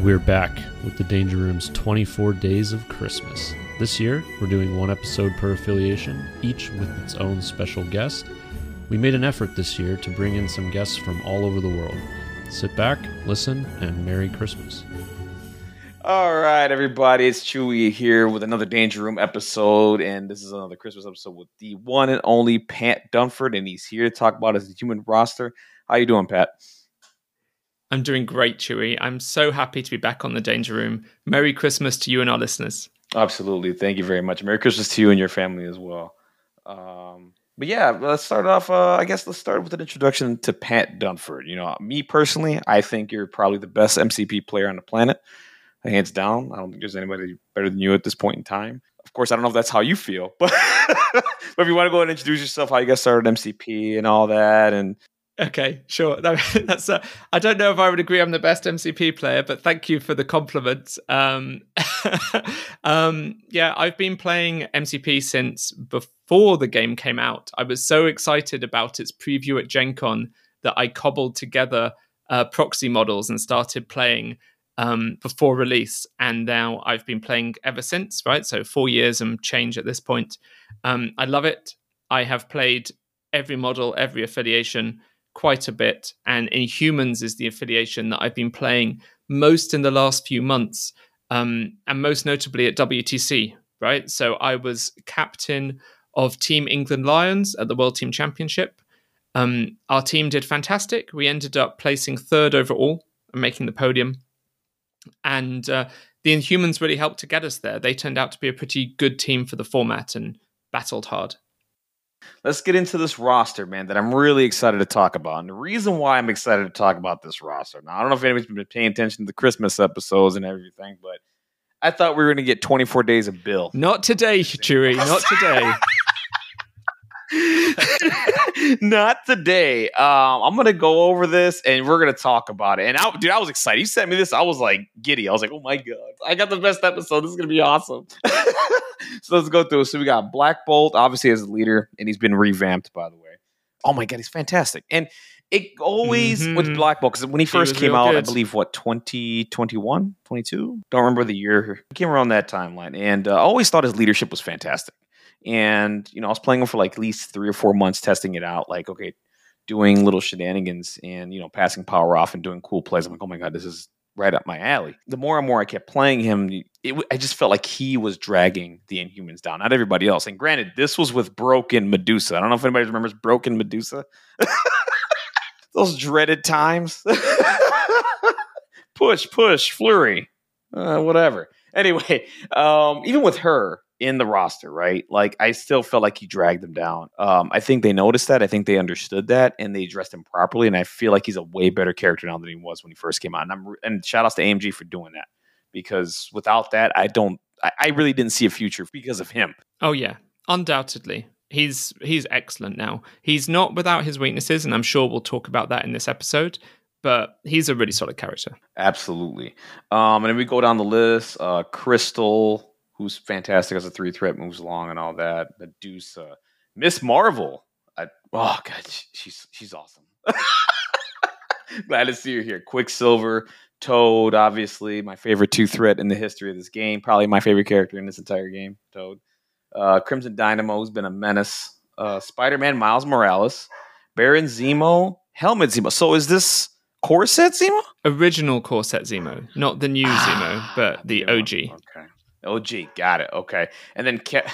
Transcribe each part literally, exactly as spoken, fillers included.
We're back with the Danger Room's twenty-four Days of Christmas. This year, we're doing one episode per affiliation, each with its own special guest. We made an effort this year to bring in some guests from all over the world. Sit back, listen, and Merry Christmas. All right, everybody, it's Chewy here with another Danger Room episode, and this is another Christmas episode with the one and only Pat Dunford, and he's here to talk about his human roster. How you doing, Pat? I'm doing great, Chewy. I'm so happy to be back on the Danger Room. Merry Christmas to you and our listeners. Absolutely. Thank you very much. Merry Christmas to you and your family as well. Um, but yeah, let's start off, uh, I guess let's start with an introduction to Pat Dunford. You know, me personally, I think you're probably the best M C P player on the planet. Hands down. I don't think there's anybody better than you at this point in time. Of course, I don't know if that's how you feel, but, but if you want to go and introduce yourself, how you got started M C P and all that, and Okay, sure. That's. Uh, I don't know if I would agree I'm the best M C P player, but thank you for the compliment. Um, um, yeah, I've been playing M C P since before the game came out. I was so excited about its preview at Gen Con that I cobbled together uh, proxy models and started playing um, before release. And now I've been playing ever since, right? So four years and change at this point. Um, I love it. I have played every model, every affiliation, quite a bit, and Inhumans is the affiliation that I've been playing most in the last few months, um, and most notably at W T C, right? So I was captain of Team England Lions at the World Team Championship. Um, our team did fantastic. We ended up placing third overall and making the podium, and uh, the Inhumans really helped to get us there. They turned out to be a pretty good team for the format and battled hard. Let's get into this roster, man, that I'm really excited to talk about. And the reason why I'm excited to talk about this roster, now, I don't know if anybody's been paying attention to the Christmas episodes and everything, but I thought we were going to get twenty-four Days of Bill. Not today, Chewy, not today. Not today. Um, I'm going to go over this, and we're going to talk about it. And, I, dude, I was excited. You sent me this. I was, like, giddy. I was like, oh, my God. I got the best episode. This is going to be awesome. So let's go through it. So we got Black Bolt, obviously, as the leader, and he's been revamped, by the way. Oh, my God. He's fantastic. And it always, mm-hmm. with Black Bolt, because when he first he came out, good. I believe, what, twenty twenty-one, twenty-two? Don't remember the year. He came around that timeline. And uh, I always thought his leadership was fantastic. And, you know, I was playing him for like at least three or four months, testing it out, like, okay, doing little shenanigans and, you know, passing power off and doing cool plays. I'm like, oh my God, this is right up my alley. The more and more I kept playing him, it, I just felt like he was dragging the Inhumans down, not everybody else. And granted, this was with Broken Medusa. I don't know if anybody remembers Broken Medusa. Those dreaded times. push, push, flurry, uh, whatever. Anyway, um, even with her in the roster, right? Like, I still felt like he dragged them down. Um, I think they noticed that. I think they understood that, and they addressed him properly. And I feel like he's a way better character now than he was when he first came out. And, I'm, and shout outs to A M G for doing that, because without that, I don't. I, I really didn't see a future because of him. Oh yeah, undoubtedly. He's he's excellent now. He's not without his weaknesses, and I'm sure we'll talk about that in this episode. But he's a really solid character. Absolutely. Um, and then we go down the list. Uh, Crystal, who's fantastic as a three threat, moves along and all that. Medusa, Miss Marvel. I, oh God, she's she's awesome. Glad to see her here. Quicksilver, Toad, obviously my favorite two threat in the history of this game. Probably my favorite character in this entire game. Toad. Uh, Crimson Dynamo has been a menace. Uh, Spider-Man, Miles Morales, Baron Zemo, Helmet Zemo. So is this core set Zemo? Original core set Zemo, not the new Zemo, but the O G. Okay. O G, got it. Okay. And then Ca-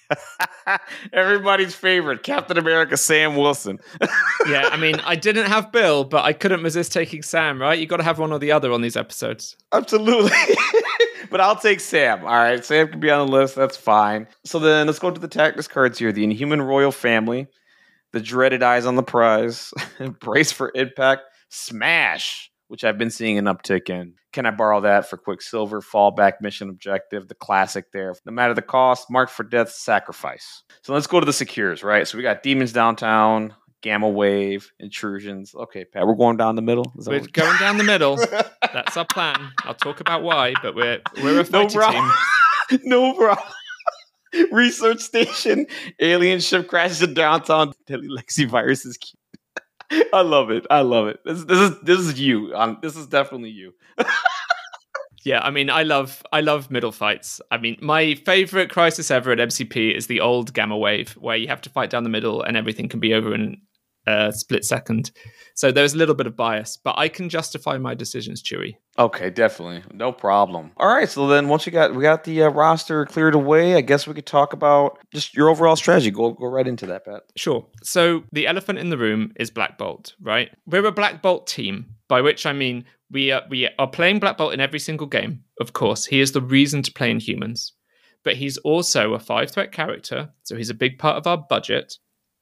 everybody's favorite, Captain America, Sam Wilson. Yeah, I mean, I didn't have Bill, but I couldn't resist taking Sam, right? You got to have one or the other on these episodes. Absolutely. But I'll take Sam. All right, Sam can be on the list. That's fine. So then let's go to the tactics cards here. The Inhuman Royal Family, the dreaded Eyes on the Prize, Brace for Impact, Smash, which I've been seeing an uptick in. Can I borrow that for Quicksilver? Fallback mission objective, the classic there. No matter the cost, Marked for Death, Sacrifice. So let's go to the secures, right? So we got Demons Downtown, Gamma Wave, Intrusions. Okay, Pat, we're going down the middle. We're what... going down the middle. That's our plan. I'll talk about why, but we're we're a fighter no team. No problem. Research station, alien ship crashes in downtown. Deadly Lexi virus is cute. I love it. I love it. This, this is this is you. Um, this is definitely you. Yeah, I mean, I love I love middle fights. I mean, my favorite crisis ever at M C P is the old Gamma Wave, where you have to fight down the middle and everything can be over in a split second. So there's a little bit of bias, but I can justify my decisions, Chewy. Okay, definitely. No problem. All right, so then once you got we got the uh, roster cleared away, I guess we could talk about just your overall strategy. Go go right into that, Pat. Sure. So the elephant in the room is Black Bolt, right? We're a Black Bolt team, by which I mean we are, we are playing Black Bolt in every single game, of course. He is the reason to play Inhumans. But he's also a five-threat character, so he's a big part of our budget.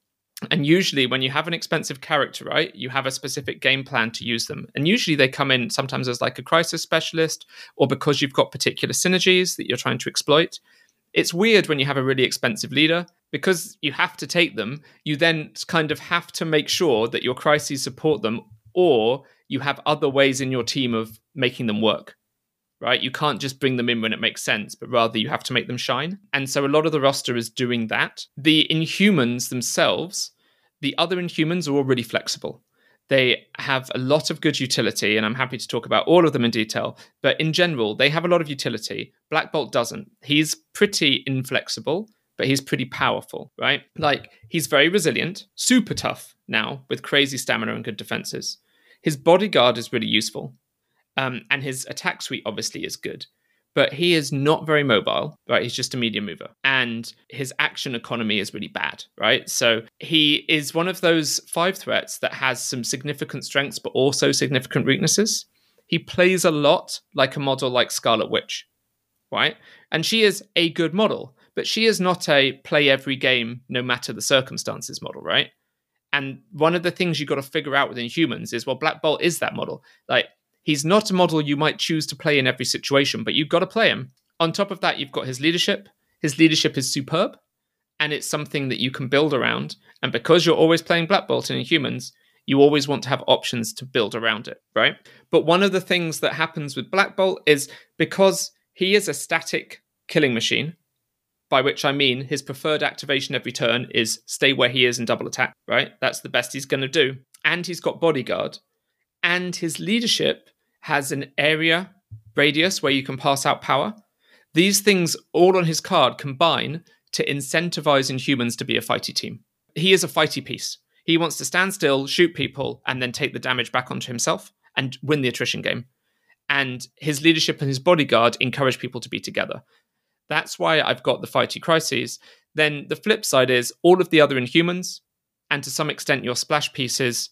And usually when you have an expensive character, right, you have a specific game plan to use them. And usually they come in sometimes as like a crisis specialist or because you've got particular synergies that you're trying to exploit. It's weird when you have a really expensive leader because you have to take them. You then kind of have to make sure that your crises support them, or you have other ways in your team of making them work. Right? You can't just bring them in when it makes sense, but rather you have to make them shine. And so a lot of the roster is doing that. The Inhumans themselves, the other Inhumans are all really flexible. They have a lot of good utility, and I'm happy to talk about all of them in detail. But in general, they have a lot of utility. Black Bolt doesn't. He's pretty inflexible, but he's pretty powerful, right? Like, he's very resilient, super tough now, with crazy stamina and good defenses. His bodyguard is really useful. Um, and his attack suite obviously is good, but he is not very mobile, right? He's just a medium mover, and his action economy is really bad, right? So he is one of those five threats that has some significant strengths, but also significant weaknesses. He plays a lot like a model like Scarlet Witch, right? And she is a good model, but she is not a play every game, no matter the circumstances model, right? And one of the things you've got to figure out within Humans is, well, Black Bolt is that model. Like, he's not a model you might choose to play in every situation, but you've got to play him. On top of that, you've got his leadership. His leadership is superb, and it's something that you can build around. And because you're always playing Black Bolt in Inhumans, you always want to have options to build around it, right? But one of the things that happens with Black Bolt is because he is a static killing machine, by which I mean his preferred activation every turn is stay where he is and double attack, right? That's the best he's going to do. And he's got bodyguard. And his leadership has an area radius where you can pass out power. These things all on his card combine to incentivize Inhumans to be a fighty team. He is a fighty piece. He wants to stand still, shoot people, and then take the damage back onto himself and win the attrition game. And his leadership and his bodyguard encourage people to be together. That's why I've got the fighty crises. Then the flip side is all of the other Inhumans, and to some extent your splash pieces,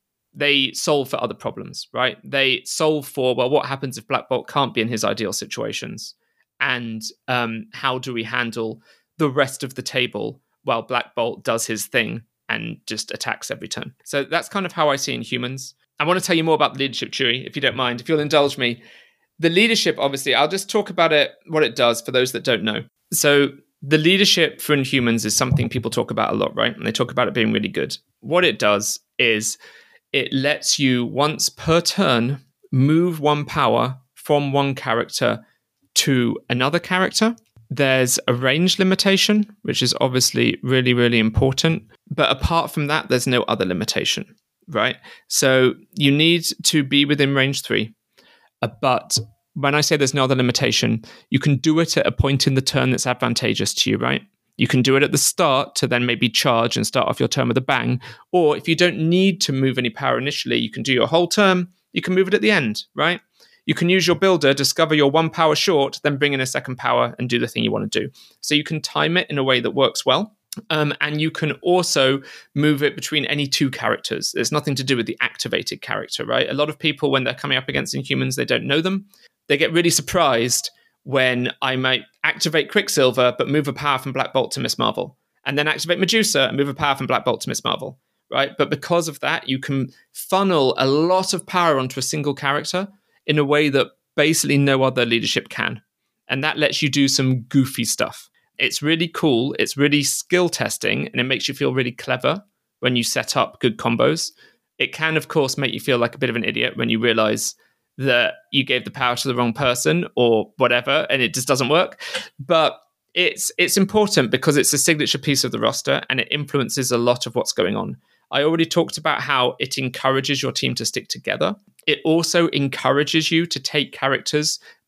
they solve for other problems, right? They solve for, well, what happens if Black Bolt can't be in his ideal situations? And um, how do we handle the rest of the table while Black Bolt does his thing and just attacks every turn? So that's kind of how I see Inhumans. I want to tell you more about the leadership, Chewy, if you don't mind, if you'll indulge me. The leadership, obviously, I'll just talk about it, what it does for those that don't know. So the leadership for Inhumans is something people talk about a lot, right? And they talk about it being really good. What it does is it lets you once per turn move one power from one character to another character. There's a range limitation, which is obviously really, really important. But apart from that, there's no other limitation, right? So you need to be within range three. Uh, but when I say there's no other limitation, you can do it at a point in the turn that's advantageous to you, right? You can do it at the start to then maybe charge and start off your turn with a bang. Or if you don't need to move any power initially, you can do your whole turn. You can move it at the end, right? You can use your builder, discover you're one power short, then bring in a second power and do the thing you want to do. So you can time it in a way that works well. Um, and you can also move it between any two characters. There's nothing to do with the activated character, right? A lot of people, when they're coming up against Inhumans, they don't know them. They get really surprised when I might activate Quicksilver, but move a power from Black Bolt to Miss Marvel, and then activate Medusa and move a power from Black Bolt to Miss Marvel, right? But because of that, you can funnel a lot of power onto a single character in a way that basically no other leadership can. And that lets you do some goofy stuff. It's really cool. It's really skill testing, and it makes you feel really clever when you set up good combos. It can, of course, make you feel like a bit of an idiot when you realize that you gave the power to the wrong person or whatever, and it just doesn't work. But it's it's important because it's a signature piece of the roster, and it influences a lot of what's going on. I already talked about how it encourages your team to stick together. It also encourages you to take characters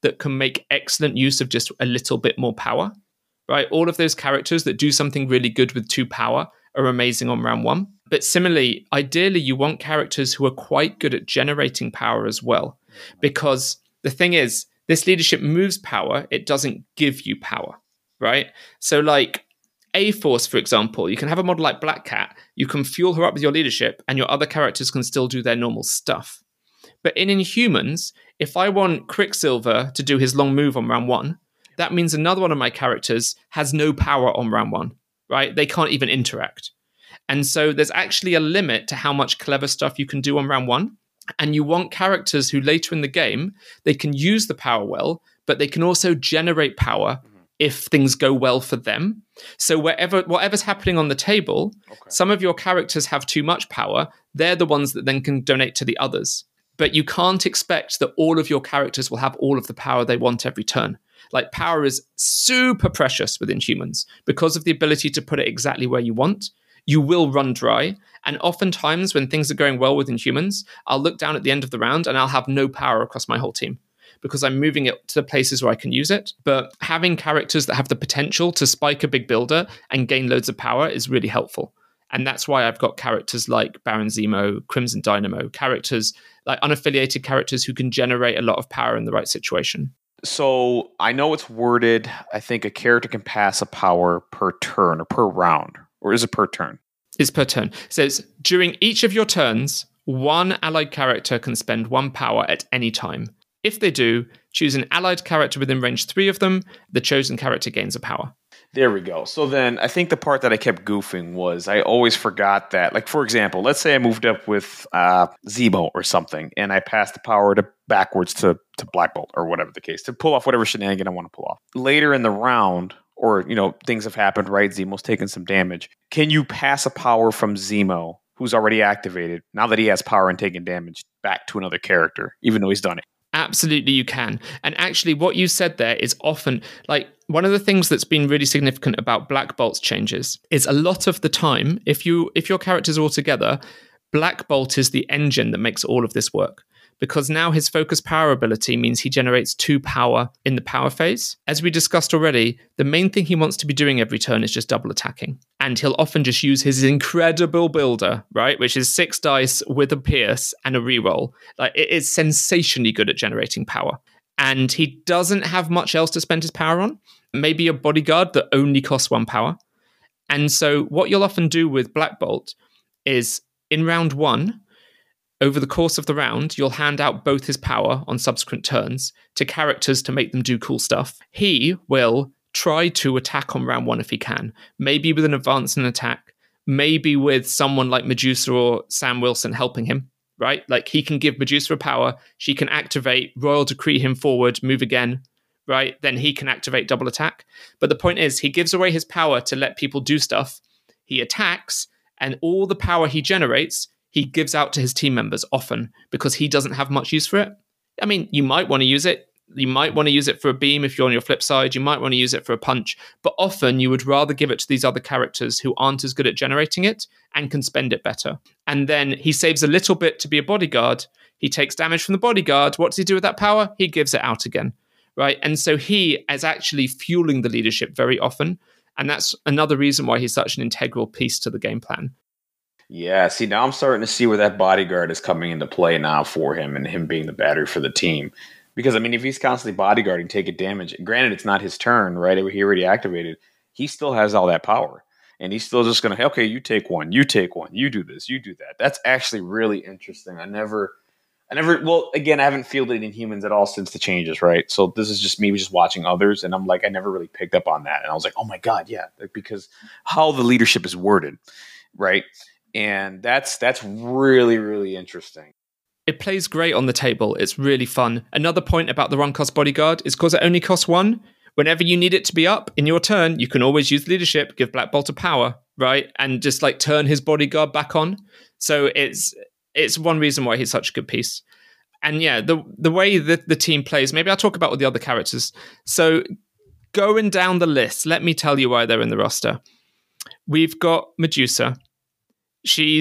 that can make excellent use of just a little bit more power, right? All of those characters that do something really good with two power are amazing on round one. But similarly, ideally, you want characters who are quite good at generating power as well. Because the thing is, this leadership moves power, it doesn't give you power, right? So like A-Force, for example, you can have a model like Black Cat, you can fuel her up with your leadership, and your other characters can still do their normal stuff. But in Inhumans, if I want Quicksilver to do his long move on round one, that means another one of my characters has no power on round one, right? They can't even interact. And so there's actually a limit to how much clever stuff you can do on round one. And you want characters who later in the game, they can use the power well, but they can also generate power if things go well for them. So wherever whatever's happening on the table, okay. Some of your characters have too much power. They're the ones that then can donate to the others. But you can't expect that all of your characters will have all of the power they want every turn. Like, power is super precious within Humans because of the ability to put it exactly where you want. You will run dry. And oftentimes when things are going well within Humans, I'll look down at the end of the round and I'll have no power across my whole team because I'm moving it to the places where I can use it. But having characters that have the potential to spike a big builder and gain loads of power is really helpful. And that's why I've got characters like Baron Zemo, Crimson Dynamo, characters like unaffiliated characters who can generate a lot of power in the right situation. So I know it's worded, I think a character can pass a power per turn or per round. Or is it per turn? It's per turn. It says, during each of your turns, one allied character can spend one power at any time. If they do, choose an allied character within range three of them. The chosen character gains a power. There we go. So then I think the part that I kept goofing was I always forgot that, like, for example, let's say I moved up with uh, Zemo or something, and I passed the power to backwards to, to Black Bolt or whatever the case, to pull off whatever shenanigan I want to pull off. Later in the round, or, you know, things have happened, right? Zemo's taken some damage. Can you pass a power from Zemo, who's already activated, now that he has power and taken damage, back to another character, even though he's done it? Absolutely, you can. And actually, what you said there is often, like, one of the things that's been really significant about Black Bolt's changes is a lot of the time, if you if your characters are all together, Black Bolt is the engine that makes all of this work. Because now his focus power ability means he generates two power in the power phase. As we discussed already, the main thing he wants to be doing every turn is just double attacking. And he'll often just use his incredible builder, right? Which is six dice with a pierce and a reroll. Like, it is sensationally good at generating power. And he doesn't have much else to spend his power on. Maybe a bodyguard that only costs one power. And so what you'll often do with Black Bolt is in round one, over the course of the round, you'll hand out both his power on subsequent turns to characters to make them do cool stuff. He will try to attack on round one if he can. Maybe with an advance and attack. Maybe with someone like Medusa or Sam Wilson helping him, right? Like, he can give Medusa a power. She can activate, Royal Decree him forward, move again, right? Then he can activate double attack. But the point is, he gives away his power to let people do stuff. He attacks, and all the power he generates, he gives out to his team members often because he doesn't have much use for it. I mean, you might want to use it. You might want to use it for a beam if you're on your flip side. You might want to use it for a punch. But often you would rather give it to these other characters who aren't as good at generating it and can spend it better. And then he saves a little bit to be a bodyguard. He takes damage from the bodyguard. What does he do with that power? He gives it out again, right? And so he is actually fueling the leadership very often. And that's another reason why he's such an integral piece to the game plan. Yeah, see, now I'm starting to see where that bodyguard is coming into play now for him and him being the battery for the team. Because, I mean, if he's constantly bodyguarding, taking damage, granted, it's not his turn, right? He already activated. He still has all that power. And he's still just going to, okay, you take one, you take one, you do this, you do that. That's actually really interesting. I never, I never, well, again, I haven't fielded Inhumans at all since the changes, right? So this is just me just watching others. And I'm like, I never really picked up on that. And I was like, oh my God, yeah. Because how the leadership is worded, right? And that's that's really, really interesting. It plays great on the table. It's really fun. Another point about the one cost bodyguard is because it only costs one. Whenever you need it to be up in your turn, you can always use leadership, give Black Bolt a power, right? And just like turn his bodyguard back on. So it's it's one reason why he's such a good piece. And yeah, the the way that the team plays, maybe I'll talk about all the other characters. So going down the list, let me tell you why they're in the roster. We've got Medusa. She's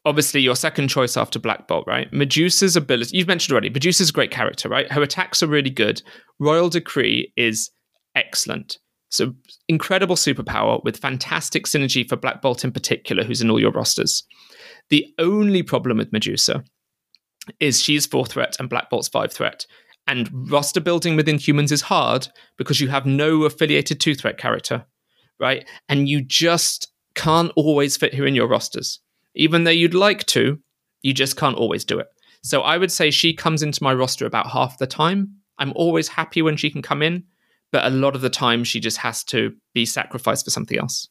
obviously your second choice after Black Bolt, right? Medusa's ability, you've mentioned already, Medusa's a great character, right? Her attacks are really good. Royal Decree is excellent. So incredible superpower with fantastic synergy for Black Bolt in particular, who's in all your rosters. The only problem with Medusa is she's four threat and Black Bolt's five threat. And roster building within humans is hard because you have no affiliated two threat character, right? And you just can't always fit her in your rosters. Even though you'd like to, you just can't always do it. So I would say she comes into my roster about half the time. I'm always happy when she can come in, but a lot of the time she just has to be sacrificed for something else.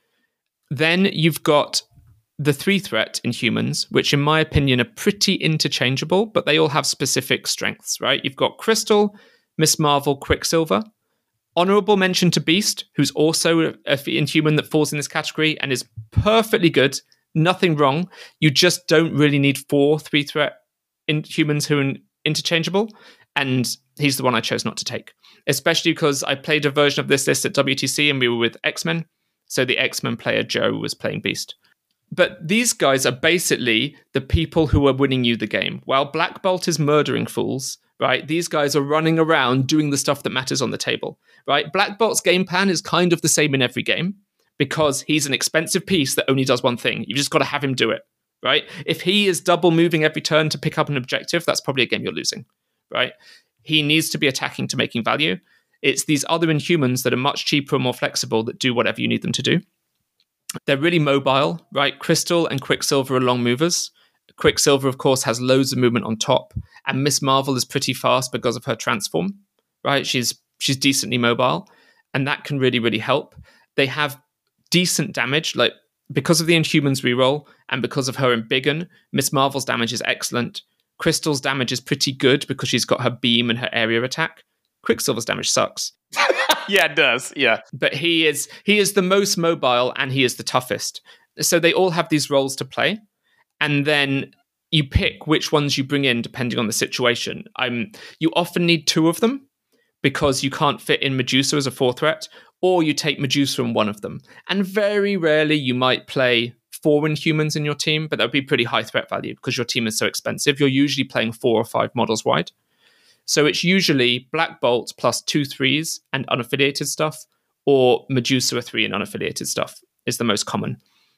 Then you've got the three threat in humans, which in my opinion are pretty interchangeable, but they all have specific strengths, right? You've got Crystal, Miss Marvel, Quicksilver. Honorable mention to Beast, who's also an Inhuman that falls in this category and is perfectly good. Nothing wrong. You just don't really need four three threat Inhumans who are interchangeable. And he's the one I chose not to take, especially because I played a version of this list at W T C and we were with X-Men. So the X-Men player Joe was playing Beast. But these guys are basically the people who are winning you the game. While Black Bolt is murdering fools, right? These guys are running around doing the stuff that matters on the table, right? Black Bolt's game plan is kind of the same in every game because he's an expensive piece that only does one thing. You've just got to have him do it, right? If he is double moving every turn to pick up an objective, that's probably a game you're losing, right? He needs to be attacking to making value. It's these other Inhumans that are much cheaper and more flexible that do whatever you need them to do. They're really mobile, right? Crystal and Quicksilver are long movers. Quicksilver, of course, has loads of movement on top. And Miss Marvel is pretty fast because of her transform, right? She's she's decently mobile. And that can really, really help. They have decent damage, like because of the Inhumans reroll and because of her embiggen, Miss Marvel's damage is excellent. Crystal's damage is pretty good because she's got her beam and her area attack. Quicksilver's damage sucks. Yeah, it does. Yeah. But he is he is the most mobile and he is the toughest. So they all have these roles to play. And then you pick which ones you bring in depending on the situation. Um, you often need two of them because you can't fit in Medusa as a four threat, or you take Medusa in one of them. And very rarely you might play four Inhumans in your team, but that would be pretty high threat value because your team is so expensive. You're usually playing four or five models wide. So it's usually Black Bolt plus two threes and unaffiliated stuff, or Medusa a three and unaffiliated stuff is the most common.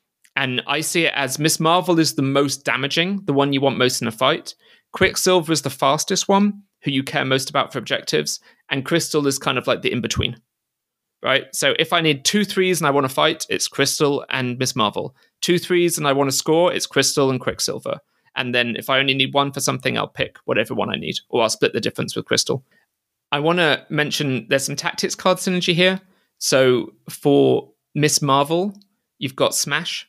And I see it as Miss Marvel is the most damaging, the one you want most in a fight. Quicksilver is the fastest one, who you care most about for objectives. And Crystal is kind of like the in-between, right? So if I need two threes and I want to fight, it's Crystal and Miss Marvel. Two threes and I want to score, it's Crystal and Quicksilver. And then if I only need one for something, I'll pick whatever one I need, or I'll split the difference with Crystal. I want to mention there's some tactics card synergy here. So for Miss Marvel, you've got Smash.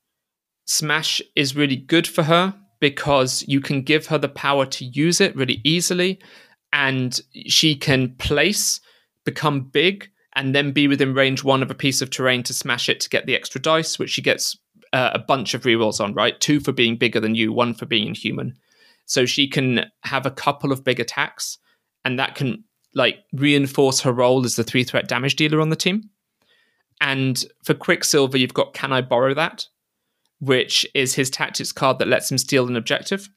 Smash is really good for her because you can give her the power to use it really easily, and she can place, become big, and then be within range one of a piece of terrain to smash it to get the extra dice, which she gets uh, a bunch of rerolls on, right? Two for being bigger than you, one for being Inhuman. So she can have a couple of big attacks, and that can like reinforce her role as the three threat damage dealer on the team. And for Quicksilver, you've got Can I Borrow That?, which is his tactics card that lets him steal an objective.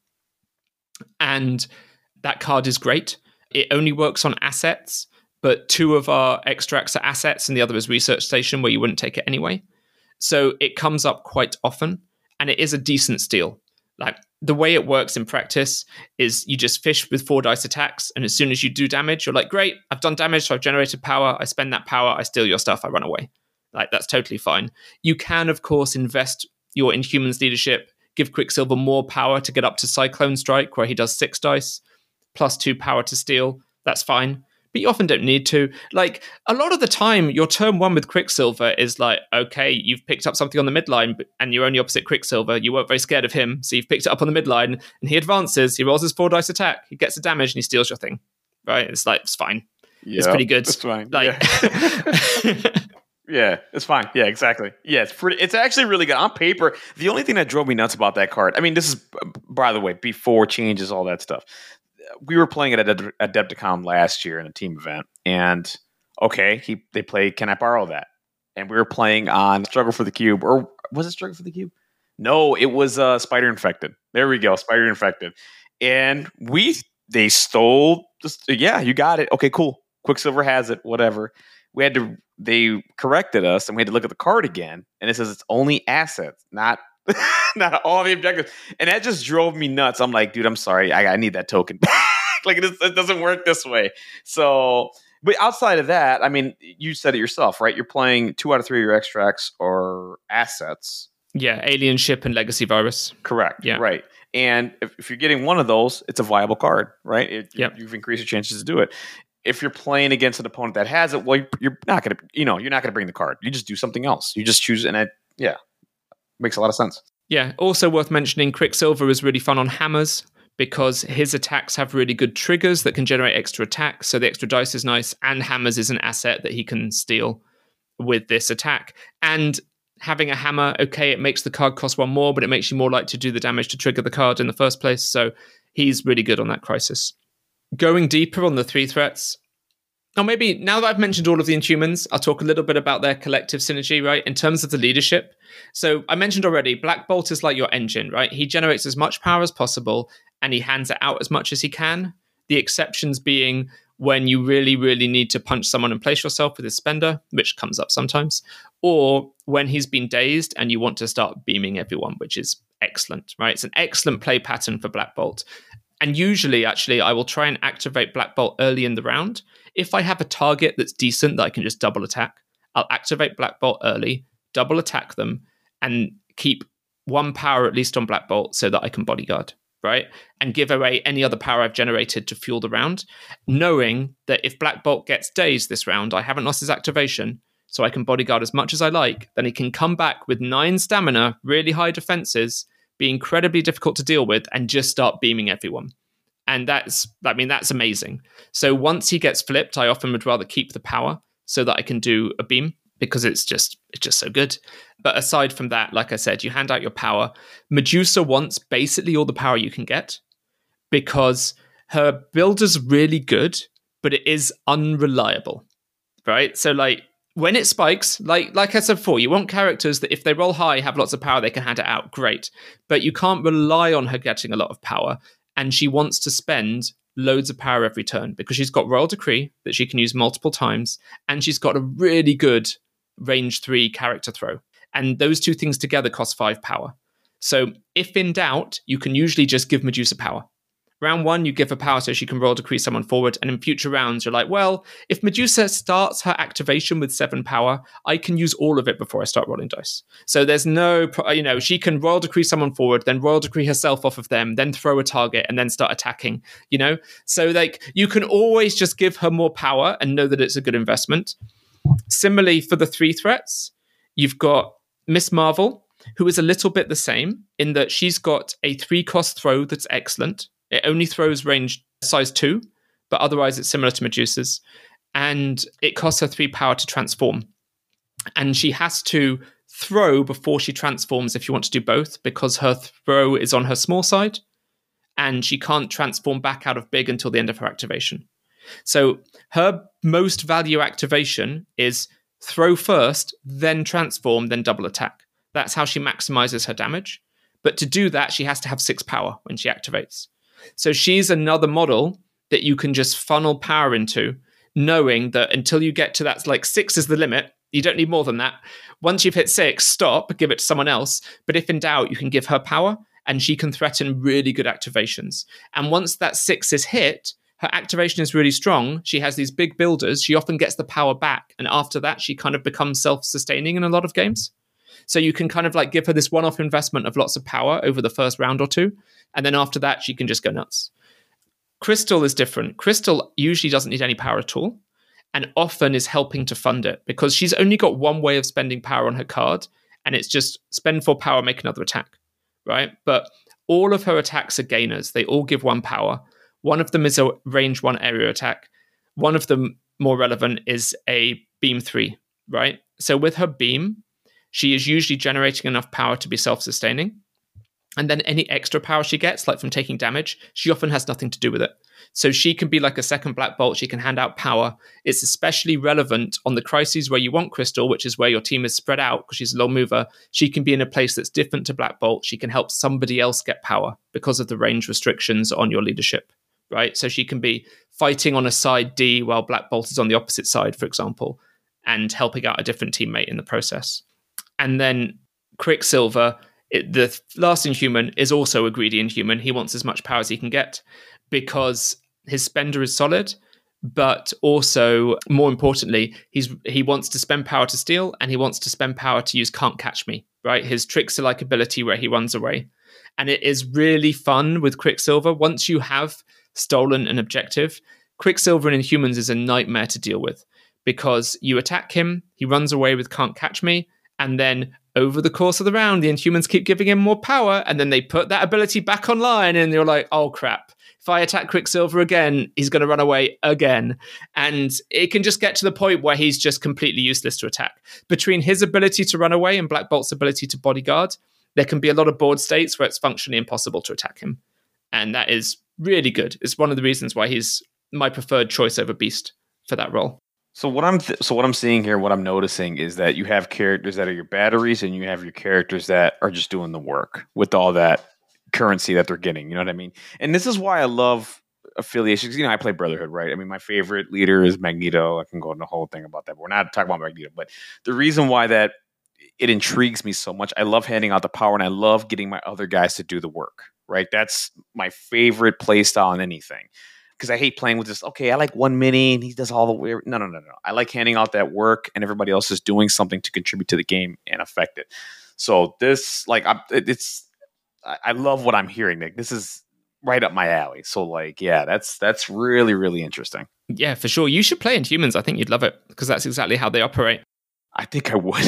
And that card is great. It only works on assets, but two of our extracts are assets and the other is Research Station, where you wouldn't take it anyway. So it comes up quite often, and it is a decent steal. Like the way it works in practice is you just fish with four dice attacks, and as soon as you do damage, you're like, great, I've done damage, so I've generated power, I spend that power, I steal your stuff, I run away. Like that's totally fine. You can, of course, invest your Inhumans leadership, give Quicksilver more power to get up to Cyclone Strike, where he does six dice, plus two power to steal. That's fine. But you often don't need to. Like, a lot of the time, your turn one with Quicksilver is like, okay, you've picked up something on the midline, and you're only opposite Quicksilver. You weren't very scared of him, so you've picked it up on the midline, and he advances, he rolls his four dice attack, he gets the damage, and he steals your thing. Right? It's like, it's fine. Yep, it's pretty good. It's fine. Like, yeah. Yeah, it's fine. Yeah, exactly. Yeah, it's pretty. It's actually really good on paper. The only thing that drove me nuts about that card, I mean, this is, by the way, before changes, all that stuff. We were playing it at Adepticon last year in a team event, and okay, he they played Can I Borrow That? And we were playing on Struggle for the Cube, or was it Struggle for the Cube? No, it was uh, Spider Infected. There we go, Spider Infected. And we, they stole, just, yeah, you got it. Okay, cool. Quicksilver has it, whatever. We had to, they corrected us and we had to look at the card again. And it says it's only assets, not not all the objectives. And that just drove me nuts. I'm like, dude, I'm sorry. I, I need that token. Like, it, it doesn't work this way. So, but outside of that, I mean, you said it yourself, right? You're playing two out of three of your extracts are assets. Yeah, Alien Ship and Legacy Virus. Correct. Yeah. Right. And if, if you're getting one of those, it's a viable card, right? It, yep. You've increased your chances to do it. If you're playing against an opponent that has it, well, you're not going to, you know, you're not going to bring the card. You just do something else. You just choose, and it, yeah, makes a lot of sense. Yeah. Also worth mentioning, Quicksilver is really fun on hammers because his attacks have really good triggers that can generate extra attacks. So the extra dice is nice, and hammers is an asset that he can steal with this attack. And having a hammer, okay, it makes the card cost one more, but it makes you more likely to do the damage to trigger the card in the first place. So he's really good on that Crisis. Going deeper on the three threats, or maybe now that I've mentioned all of the Inhumans, I'll talk a little bit about their collective synergy, right? In terms of the leadership. So I mentioned already, Black Bolt is like your engine, right? He generates as much power as possible and he hands it out as much as he can. The exceptions being when you really, really need to punch someone and place yourself with his spender, which comes up sometimes, or when he's been dazed and you want to start beaming everyone, which is excellent, right? It's an excellent play pattern for Black Bolt. And usually, actually, I will try and activate Black Bolt early in the round. If I have a target that's decent that I can just double attack, I'll activate Black Bolt early, double attack them, and keep one power at least on Black Bolt so that I can bodyguard, right? And give away any other power I've generated to fuel the round, knowing that if Black Bolt gets dazed this round, I haven't lost his activation, so I can bodyguard as much as I like. Then he can come back with nine stamina, really high defenses, be incredibly difficult to deal with, and just start beaming everyone. And that's, I mean, that's amazing. So once he gets flipped, I often would rather keep the power so that I can do a beam because it's just, it's just so good. But aside from that, like I said, you hand out your power. Medusa wants basically all the power you can get because her build is really good, but it is unreliable, right? So like, when it spikes, like like I said before, you want characters that if they roll high, have lots of power, they can hand it out. Great. But you can't rely on her getting a lot of power. And she wants to spend loads of power every turn because she's got Royal Decree that she can use multiple times. And she's got a really good range three character throw. And those two things together cost five power. So if in doubt, you can usually just give Medusa power. Round one, you give her power so she can Royal Decree someone forward. And in future rounds, you're like, well, if Medusa starts her activation with seven power, I can use all of it before I start rolling dice. So there's no, you know, she can Royal Decree someone forward, then Royal Decree herself off of them, then throw a target and then start attacking, you know? So like you can always just give her more power and know that it's a good investment. Similarly, for the three threats, you've got Miss Marvel, who is a little bit the same in that she's got a three cost throw that's excellent. It only throws range size two, but otherwise it's similar to Medusa's. And it costs her three power to transform. And she has to throw before she transforms if you want to do both, because her throw is on her small side. And she can't transform back out of big until the end of her activation. So her most value activation is throw first, then transform, then double attack. That's how she maximizes her damage. But to do that, she has to have six power when she activates. So she's another model that you can just funnel power into, knowing that until you get to that, like six is the limit. You don't need more than that. Once you've hit six, stop, give it to someone else. But if in doubt, you can give her power and she can threaten really good activations. And once that six is hit, her activation is really strong. She has these big builders. She often gets the power back. And after that, she kind of becomes self-sustaining in a lot of games. So you can kind of like give her this one-off investment of lots of power over the first round or two. And then after that, she can just go nuts. Crystal is different. Crystal usually doesn't need any power at all and often is helping to fund it because she's only got one way of spending power on her card, and it's just spend four power, make another attack, right? But all of her attacks are gainers. They all give one power. One of them is a range one area attack. One of them, more relevant, is a beam three, right? So with her beam, she is usually generating enough power to be self-sustaining. And then any extra power she gets, like from taking damage, she often has nothing to do with it. So she can be like a second Black Bolt. She can hand out power. It's especially relevant on the crises where you want Crystal, which is where your team is spread out because she's a low mover. She can be in a place that's different to Black Bolt. She can help somebody else get power because of the range restrictions on your leadership, right? So she can be fighting on a side D while Black Bolt is on the opposite side, for example, and helping out a different teammate in the process. And then Quicksilver, It, the last Inhuman is also a greedy Inhuman. He wants as much power as he can get because his spender is solid, but also, more importantly, he's he wants to spend power to steal and he wants to spend power to use Can't Catch Me, right? His Trickster-like ability where he runs away. And it is really fun with Quicksilver. Once you have stolen an objective, Quicksilver in Inhumans is a nightmare to deal with because you attack him, he runs away with Can't Catch Me, and then over the course of the round, the Inhumans keep giving him more power, and then they put that ability back online, and you're like, oh, crap. If I attack Quicksilver again, he's going to run away again. And it can just get to the point where he's just completely useless to attack. Between his ability to run away and Black Bolt's ability to bodyguard, there can be a lot of board states where it's functionally impossible to attack him. And that is really good. It's one of the reasons why he's my preferred choice over Beast for that role. So what I'm th- so what I'm seeing here, what I'm noticing is that you have characters that are your batteries, and you have your characters that are just doing the work with all that currency that they're getting. You know what I mean? And this is why I love affiliations. You know, I play Brotherhood, right? I mean, my favorite leader is Magneto. I can go into the whole thing about that, but we're not talking about Magneto. But the reason why that it intrigues me so much, I love handing out the power, and I love getting my other guys to do the work. Right? That's my favorite play style in anything. Because I hate playing with this, okay, I like one mini and he does all the way. No, no, no, no. I like handing out that work and everybody else is doing something to contribute to the game and affect it. So this, like, I'm, it's, I love what I'm hearing, Nick. This is right up my alley. So, like, yeah, that's that's really, really interesting. Yeah, for sure. You should play Inhumans. I think you'd love it because that's exactly how they operate. I think I would.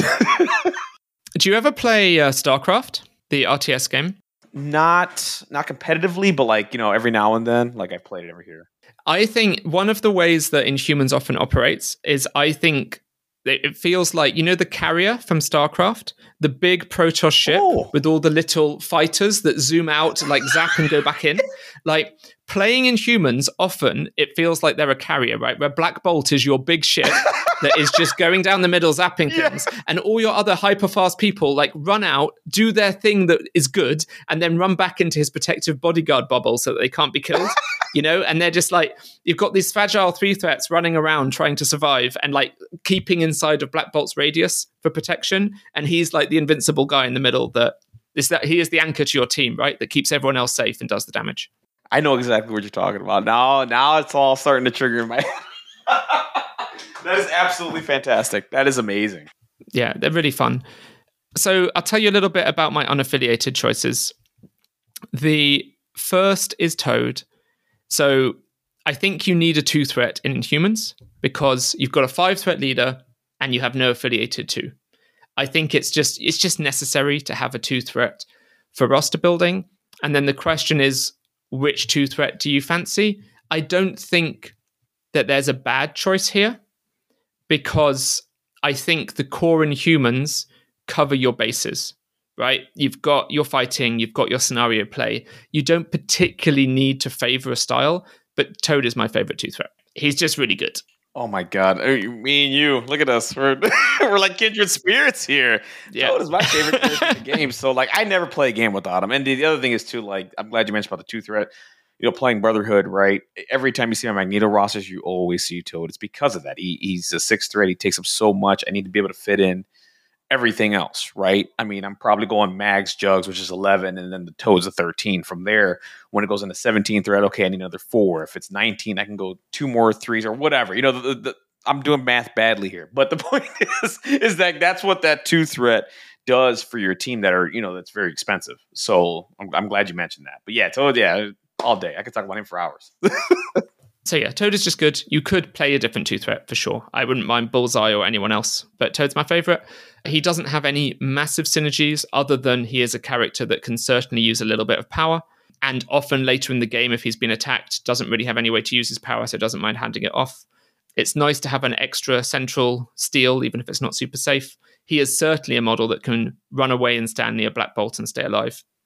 Do you ever play uh, StarCraft, the R T S game? Not not competitively, but like, you know, every now and then, like I've played it over here. I think one of the ways that Inhumans often operates is I think it feels like, you know, the carrier from StarCraft, the big Protoss ship oh. with all the little fighters that zoom out, like zap and go back in. Like playing Inhumans, often it feels like they're a carrier, right? Where Black Bolt is your big ship that is just going down the middle, zapping yeah. things. And all your other hyper-fast people like run out, do their thing that is good, and then run back into his protective bodyguard bubble so that they can't be killed. You know, and they're just like, you've got these fragile three threats running around trying to survive and like keeping inside of Black Bolt's radius for protection. And he's like the invincible guy in the middle that is that he is the anchor to your team, right? That keeps everyone else safe and does the damage. I know exactly what you're talking about. Now, now it's all starting to trigger in my head. That is absolutely fantastic. That is amazing. Yeah, they're really fun. So I'll tell you a little bit about my unaffiliated choices. The first is Toad. So I think you need a two threat in Inhumans because you've got a five threat leader and you have no affiliated two. I think it's just it's just necessary to have a two threat for roster building. And then the question is, which two threat do you fancy? I don't think that there's a bad choice here because I think the core Inhumans cover your bases. Right? You've got your fighting, you've got your scenario play. You don't particularly need to favor a style, but Toad is my favorite two threat. He's just really good. Oh my God. Me and you, look at us. We're we're like kindred spirits here. Yeah. Toad is my favorite character in the game. So like I never play a game without him. And the, the other thing is too, like, I'm glad you mentioned about the two threat. You know, playing Brotherhood, right? Every time you see my Magneto rosters, you always see Toad. It's because of that. He, he's a sixth threat. He takes up so much. I need to be able to fit in everything else, right? I mean, I'm probably going Mags, Jugs, which is eleven, and then the Toad's a thirteen. From there, when it goes into seventeen threat, okay, I need another four. If it's nineteen, I can go two more threes or whatever. You know, the, the, I'm doing math badly here, but the point is, is that that's what that two threat does for your team that are, you know, that's very expensive. So I'm, I'm glad you mentioned that. But yeah, Toad, yeah, all day. I could talk about him for hours. So yeah, Toad is just good. You could play a different two threat for sure. I wouldn't mind Bullseye or anyone else, but Toad's my favorite. He doesn't have any massive synergies other than he is a character that can certainly use a little bit of power. And often later in the game, if he's been attacked, doesn't really have any way to use his power, so doesn't mind handing it off. It's nice to have an extra central steal, even if it's not super safe. He is certainly a model that can run away and stand near Black Bolt and stay alive.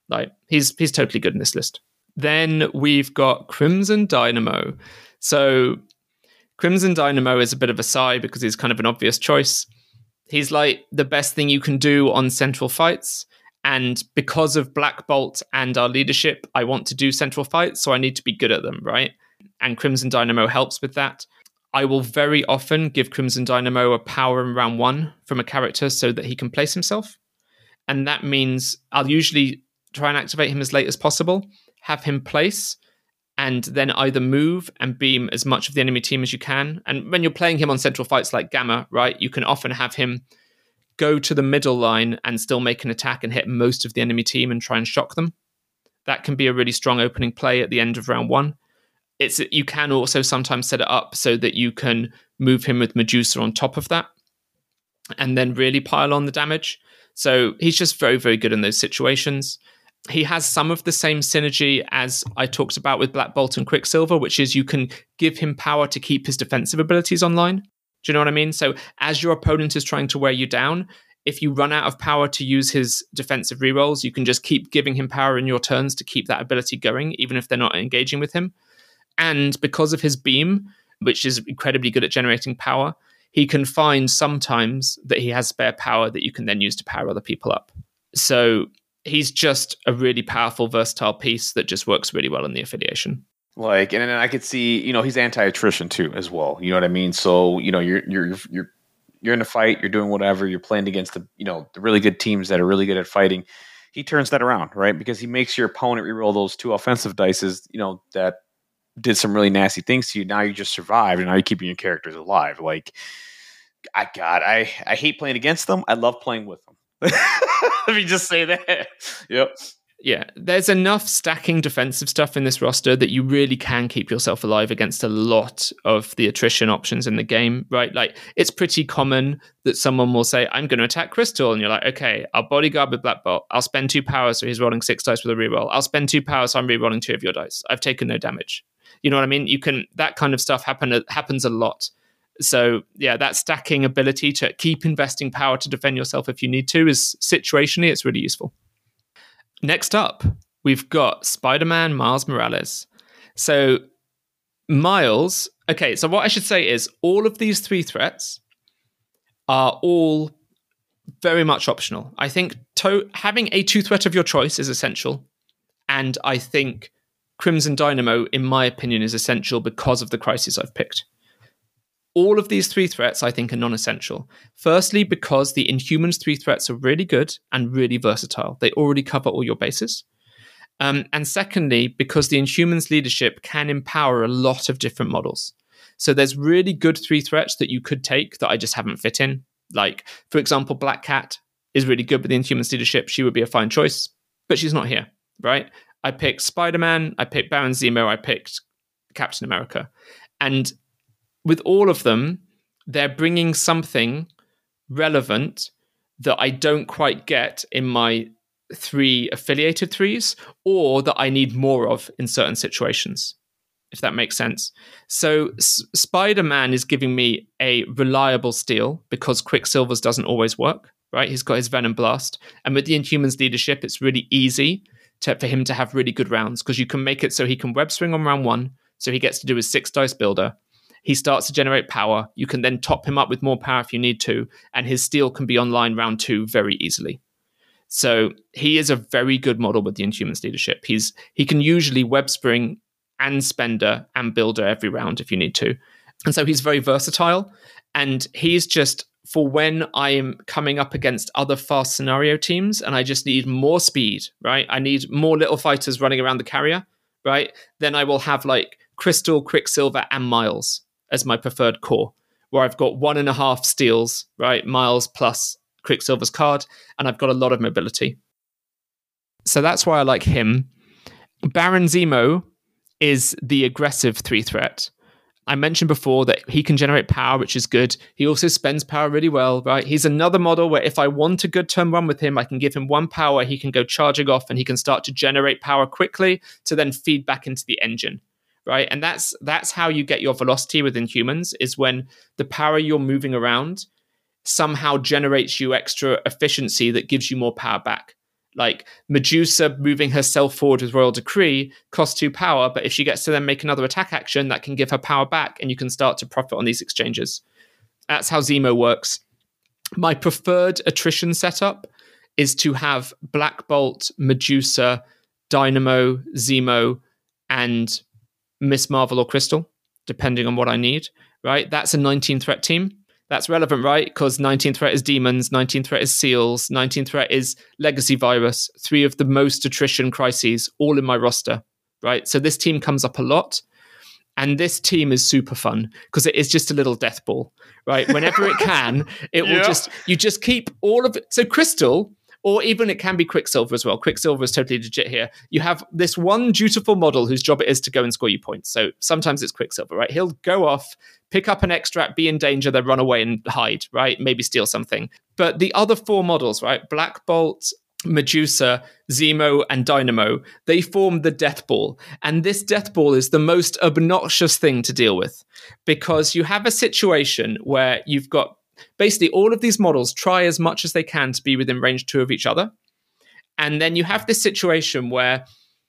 Like he's he's totally good in this list. Then we've got Crimson Dynamo. So Crimson Dynamo is a bit of a sigh because he's kind of an obvious choice. He's like the best thing you can do on central fights. And because of Black Bolt and our leadership, I want to do central fights, so I need to be good at them, right? And Crimson Dynamo helps with that. I will very often give Crimson Dynamo a power in round one from a character so that he can place himself. And that means I'll usually try and activate him as late as possible, have him place, and then either move and beam as much of the enemy team as you can. And when you're playing him on central fights like Gamma, right, you can often have him go to the middle line and still make an attack and hit most of the enemy team and try and shock them. That can be a really strong opening play at the end of round one. It's you can also sometimes set it up so that you can move him with Medusa on top of that and then really pile on the damage. So he's just very, very good in those situations. He has some of the same synergy as I talked about with Black Bolt and Quicksilver, which is you can give him power to keep his defensive abilities online. Do you know what I mean? So as your opponent is trying to wear you down, if you run out of power to use his defensive rerolls, you can just keep giving him power in your turns to keep that ability going, even if they're not engaging with him. And because of his beam, which is incredibly good at generating power, he can find sometimes that he has spare power that you can then use to power other people up. So he's just a really powerful, versatile piece that just works really well in the affiliation. Like, and then I could see, you know, he's anti-attrition too, as well. You know what I mean? So, you know, you're you're you're you're in a fight, you're doing whatever, you're playing against the, you know, the really good teams that are really good at fighting. He turns that around, right? Because he makes your opponent reroll those two offensive dices, you know, that did some really nasty things to you. Now you just survived, and now you're keeping your characters alive. Like, I God, I I hate playing against them. I love playing with them. Let me just say that. Yep. Yeah, there's enough stacking defensive stuff in this roster that you really can keep yourself alive against a lot of the attrition options in the game, right? Like, it's pretty common that someone will say, I'm going to attack Crystal, and you're like, okay, I'll bodyguard with Black Bolt. I'll spend two power, so he's rolling six dice with a reroll. I'll spend two power, so I'm rerolling two of your dice. I've taken no damage. You know what I mean? You can, that kind of stuff happen happens a lot. So yeah, that stacking ability to keep investing power to defend yourself if you need to is situationally, it's really useful. Next up, we've got Spider-Man Miles Morales. So Miles, okay, so what I should say is all of these three threats are all very much optional. I think to- having a two threat of your choice is essential. And I think Crimson Dynamo, in my opinion, is essential because of the crises I've picked. All of these three threats, I think, are non-essential. Firstly, because the Inhumans three threats are really good and really versatile. They already cover all your bases. Um, and secondly, because the Inhumans leadership can empower a lot of different models. So there's really good three threats that you could take that I just haven't fit in. Like, for example, Black Cat is really good with the Inhumans leadership. She would be a fine choice, but she's not here, right? I picked Spider-Man, I picked Baron Zemo, I picked Captain America. And with all of them, they're bringing something relevant that I don't quite get in my three affiliated threes, or that I need more of in certain situations, if that makes sense. So S- Spider-Man is giving me a reliable steal because Quicksilver's doesn't always work, right? He's got his Venom Blast. And with the Inhumans leadership, it's really easy to, for him to have really good rounds because you can make it so he can web swing on round one, so he gets to do his six dice builder. He starts to generate power. You can then top him up with more power if you need to, and his steal can be online round two very easily. So he is a very good model with the Inhumans leadership. He's he can usually web spring and spender and builder every round if you need to. And so he's very versatile, and he's just for when I am coming up against other fast scenario teams and I just need more speed, right? I need more little fighters running around the carrier, right? Then I will have like Crystal, Quicksilver, and Miles as my preferred core, where I've got one and a half steals, right? Miles plus Quicksilver's card, and I've got a lot of mobility. So that's why I like him. Baron Zemo is the aggressive three threat. I mentioned before that he can generate power, which is good. He also spends power really well, right? He's another model where if I want a good turn one with him, I can give him one power, he can go charging off, and he can start to generate power quickly to then feed back into the engine. Right. And that's that's how you get your velocity with Inhumans, is when the power you're moving around somehow generates you extra efficiency that gives you more power back. Like Medusa moving herself forward with Royal Decree costs two power, but if she gets to then make another attack action, that can give her power back, and you can start to profit on these exchanges. That's how Zemo works. My preferred attrition setup is to have Black Bolt, Medusa, Dynamo, Zemo, and Miss Marvel or Crystal, depending on what I need, right? That's a nineteen threat team. That's relevant, right? Because nineteen threat is demons, nineteen threat is seals, nineteen threat is legacy virus, three of the most attrition crises, all in my roster, right? So this team comes up a lot. And this team is super fun because it is just a little death ball, right? Whenever it can, it will Yeah. just, you just keep all of it. So Crystal, or even it can be Quicksilver as well. Quicksilver is totally legit here. You have this one dutiful model whose job it is to go and score you points. So sometimes it's Quicksilver, right? He'll go off, pick up an extract, be in danger, then run away and hide, right? Maybe steal something. But the other four models, right? Black Bolt, Medusa, Zemo, and Dynamo, they form the Death Ball. And this Death Ball is the most obnoxious thing to deal with because you have a situation where you've got basically all of these models try as much as they can to be within range two of each other. And then you have this situation where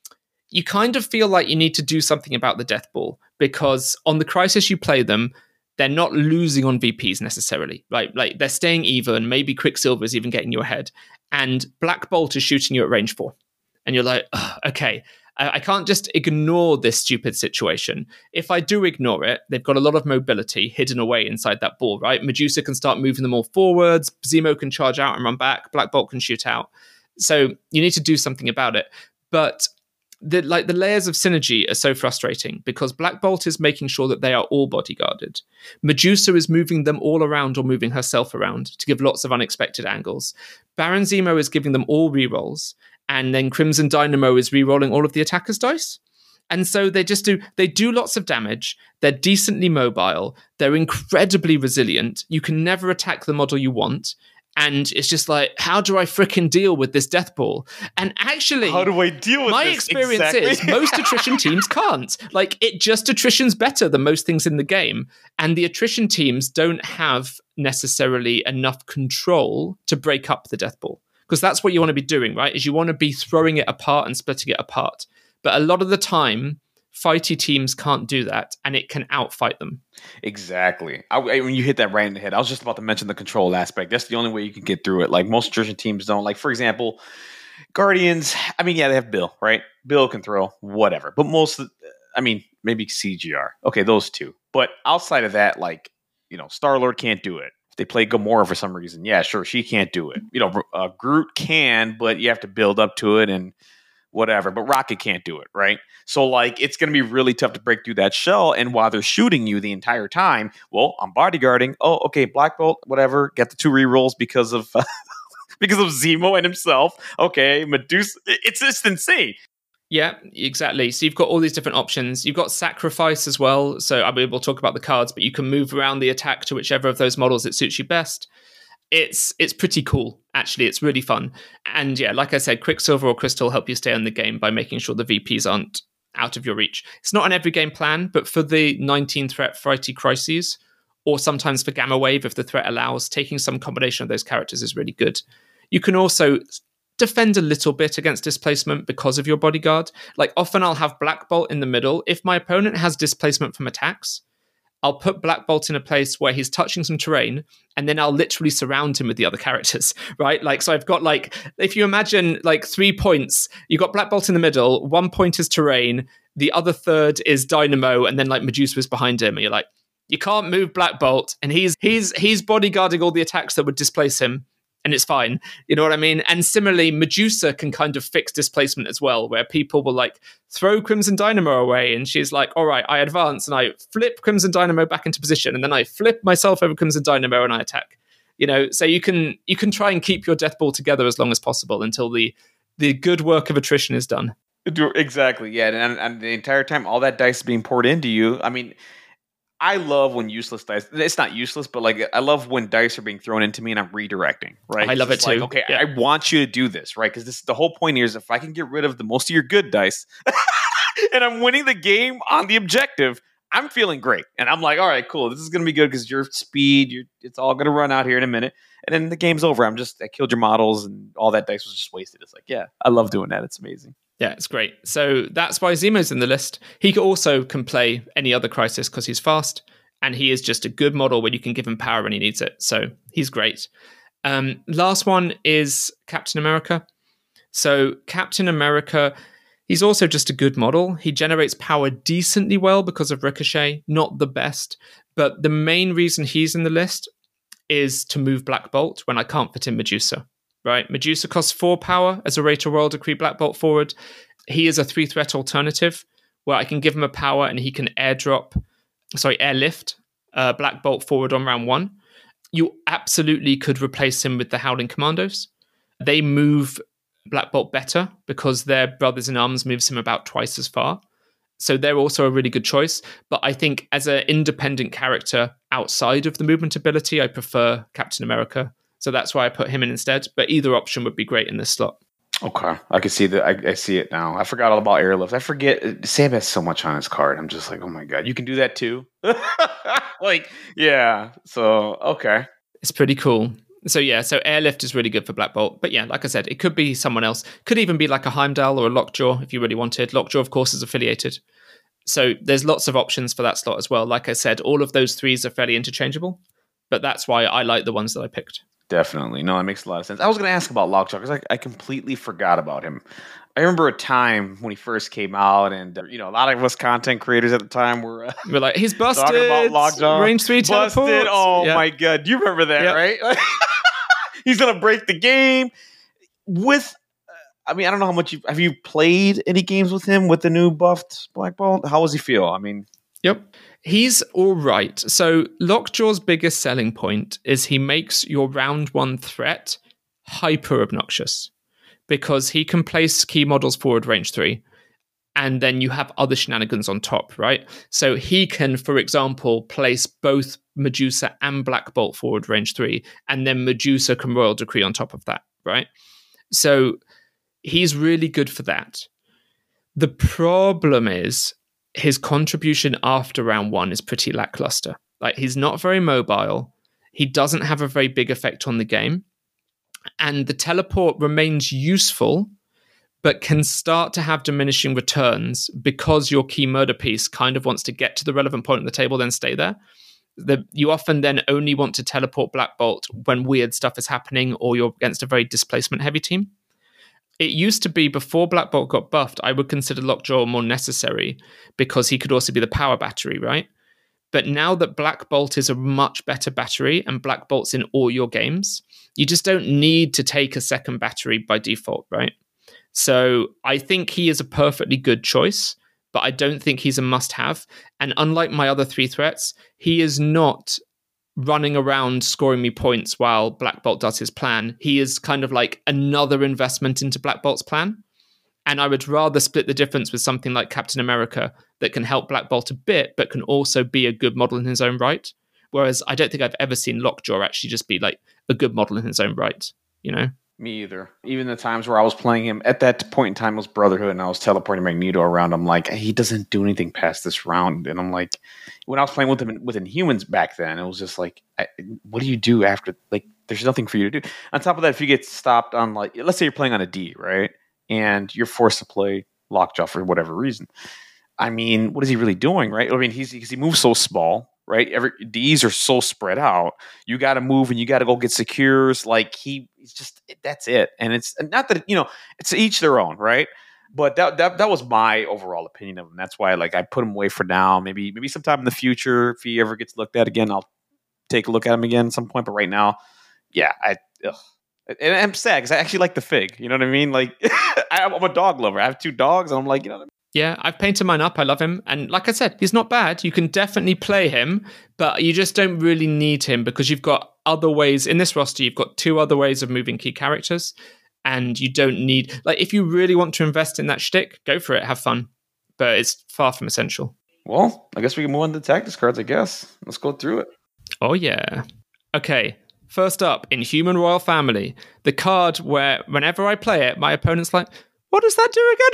you kind of feel like you need to do something about the Death Ball because on the Crisis you play them, they're not losing on V Ps necessarily, right? Like they're staying even. Maybe Quicksilver is even getting you ahead. And Black Bolt is shooting you at range four. And you're like, okay, I, I can't just ignore this stupid situation. If I do ignore it, they've got a lot of mobility hidden away inside that ball, right? Medusa can start moving them all forwards. Zemo can charge out and run back. Black Bolt can shoot out. So you need to do something about it. But the like the layers of synergy are so frustrating because Black Bolt is making sure that they are all bodyguarded. Medusa is moving them all around or moving herself around to give lots of unexpected angles. Baron Zemo is giving them all rerolls, and then Crimson Dynamo is rerolling all of the attacker's dice. And so they just do they do lots of damage. They're decently mobile. They're incredibly resilient. You can never attack the model you want. And it's just like, how do I frickin' deal with this death ball? And actually, How do I deal with my this? experience Exactly. is most attrition teams can't. Like, it just attrition's better than most things in the game. And the attrition teams don't have necessarily enough control to break up the death ball. Because that's what you want to be doing, right? Is you want to be throwing it apart and splitting it apart. But a lot of the time, fighty teams can't do that, and it can outfight them. Exactly. I, I- when you hit that right in the head, I was just about to mention the control aspect. That's the only way you can get through it. Like most attrition teams don't. Like for example, Guardians. I mean, yeah, they have Bill, right? Bill can throw whatever, but most. Of, I mean, maybe C G R. Okay, those two. But outside of that, like you know, Star Lord can't do it. If they play Gamora for some reason, yeah, sure, she can't do it. You know, uh, Groot can, but you have to build up to it and whatever. But Rocket can't do it, right? So, like, it's going to be really tough to break through that shell. And while they're shooting you the entire time, well, I'm bodyguarding. Oh, okay, Black Bolt, whatever. Get the two rerolls because of uh, because of Zemo and himself. Okay, Medusa. It's just insane. Yeah, exactly. So you've got all these different options. You've got Sacrifice as well. So I mean, we'll talk about the cards, but you can move around the attack to whichever of those models that suits you best. It's it's pretty cool, actually. It's really fun. And yeah, like I said, Quicksilver or Crystal help you stay in the game by making sure the V Ps aren't out of your reach. It's not an every game plan, but for the nineteen threat Frighty Crises, or sometimes for Gamma Wave, if the threat allows, taking some combination of those characters is really good. You can also defend a little bit against displacement because of your bodyguard. Like often I'll have Black Bolt in the middle. If my opponent has displacement from attacks, I'll put Black Bolt in a place where he's touching some terrain, and then I'll literally surround him with the other characters, right? Like, so I've got like, if you imagine like three points, you've got Black Bolt in the middle, one point is terrain, the other third is Dynamo, and then like Medusa is behind him, and you're like, you can't move Black Bolt, and he's he's he's bodyguarding all the attacks that would displace him, and it's fine. You know what I mean? And similarly, Medusa can kind of fix displacement as well, where people will like throw Crimson Dynamo away, and she's like, all right, I advance, and I flip Crimson Dynamo back into position, and then I flip myself over Crimson Dynamo, and I attack. You know, so you can you can try and keep your death ball together as long as possible until the the good work of attrition is done. Exactly, yeah. And, and the entire time, all that dice is being poured into you. I mean, I love when useless dice, it's not useless, but like I love when dice are being thrown into me and I'm redirecting, right? I love It's it too. Like, okay, Yeah. I want you to do this, right? Because this the whole point here is if I can get rid of the most of your good dice and I'm winning the game on the objective, I'm feeling great. And I'm like, all right, cool. This is going to be good because your speed, you're, it's all going to run out here in a minute. And then the game's over. I'm just, I killed your models and all that dice was just wasted. It's like, yeah, I love doing that. It's amazing. Yeah, it's great. So that's why Zemo's in the list. He also can play any other Crisis because he's fast. And he is just a good model when you can give him power when he needs it. So he's great. Um, last one is Captain America. So Captain America, he's also just a good model. He generates power decently well because of Ricochet, not the best. But the main reason he's in the list is to move Black Bolt when I can't fit in Medusa, right? Medusa costs four power as a rate of Royal Decree Black Bolt forward. He is a three-threat alternative where I can give him a power and he can airdrop, sorry, airlift uh, Black Bolt forward on round one. You absolutely could replace him with the Howling Commandos. They move Black Bolt better because their brothers in arms moves him about twice as far. So they're also a really good choice. But I think as an independent character outside of the movement ability, I prefer Captain America. So that's why I put him in instead. But either option would be great in this slot. Okay. I can see that. I, I see it now. I forgot all about airlift. I forget. Sam has so much on his card. I'm just like, oh my God, you can do that too. Like, yeah. So, okay. It's pretty cool. So yeah, so airlift is really good for Black Bolt. But yeah, like I said, it could be someone else. Could even be like a Heimdall or a Lockjaw if you really wanted. Lockjaw, of course, is affiliated. So there's lots of options for that slot as well. Like I said, all of those threes are fairly interchangeable. But that's why I like the ones that I picked. Definitely. No, that makes a lot of sense. I was going to ask about Lockjaw because I, I completely forgot about him. I remember a time when he first came out, and uh, you know, a lot of us content creators at the time were uh, we're like, he's busted. Talking about Lockjaw, range three busted. teleports. Oh yeah. my God, do you remember that? Yep. Right? He's gonna break the game with. Uh, I mean, I don't know how much you have you played any games with him with the new buffed Black Bolt. How does he feel? I mean, yep. He's all right. So Lockjaw's biggest selling point is he makes your round one threat hyper obnoxious because he can place key models forward range three, and then you have other shenanigans on top, right? So he can, for example, place both Medusa and Black Bolt forward range three, and then Medusa can Royal Decree on top of that, right? So he's really good for that. The problem is his contribution after round one is pretty lackluster. Like, he's not very mobile. He doesn't have a very big effect on the game. And the teleport remains useful, but can start to have diminishing returns because your key murder piece kind of wants to get to the relevant point on the table, then stay there. The, you often then only want to teleport Black Bolt when weird stuff is happening or you're against a very displacement-heavy team. It used to be before Black Bolt got buffed, I would consider Lockjaw more necessary because he could also be the power battery, right? But now that Black Bolt is a much better battery and Black Bolt's in all your games, you just don't need to take a second battery by default, right? So I think he is a perfectly good choice, but I don't think he's a must-have. And unlike my other three threats, he is not running around scoring me points while Black Bolt does his plan. He is kind of like another investment into Black Bolt's plan. And I would rather split the difference with something like Captain America that can help Black Bolt a bit, but can also be a good model in his own right. Whereas I don't think I've ever seen Lockjaw actually just be like a good model in his own right, you know? Me either. Even the times where I was playing him, at that point in time, it was Brotherhood, and I was teleporting Magneto around. I'm like, he doesn't do anything past this round. And I'm like, when I was playing with him in, with Inhumans back then, it was just like, I, what do you do after? Like, there's nothing for you to do. On top of that, if you get stopped on, like, let's say you're playing on a D, right? And you're forced to play Lockjaw for whatever reason. I mean, what is he really doing, right? I mean, he's because he moves so small, right? Every D's are so spread out. You got to move and you got to go get secures. Like he, he's just that's it. And it's not that you know, it's each their own, right? But that that that was my overall opinion of him. That's why, like, I put him away for now. Maybe maybe sometime in the future, if he ever gets looked at again, I'll take a look at him again at some point. But right now, yeah, I. Ugh. And I'm sad because I actually like the Fig. You know what I mean? Like, I'm a dog lover. I have two dogs, and I'm like, you know what I mean? Yeah, I've painted mine up. I love him. And like I said, he's not bad. You can definitely play him, but you just don't really need him because you've got other ways. In this roster, you've got two other ways of moving key characters, and you don't need... Like, if you really want to invest in that shtick, go for it. Have fun. But it's far from essential. Well, I guess we can move on to the tactics cards, I guess. Let's go through it. Oh, yeah. Okay. First up, Inhuman Royal Family, the card where whenever I play it, my opponent's like, what does that do again?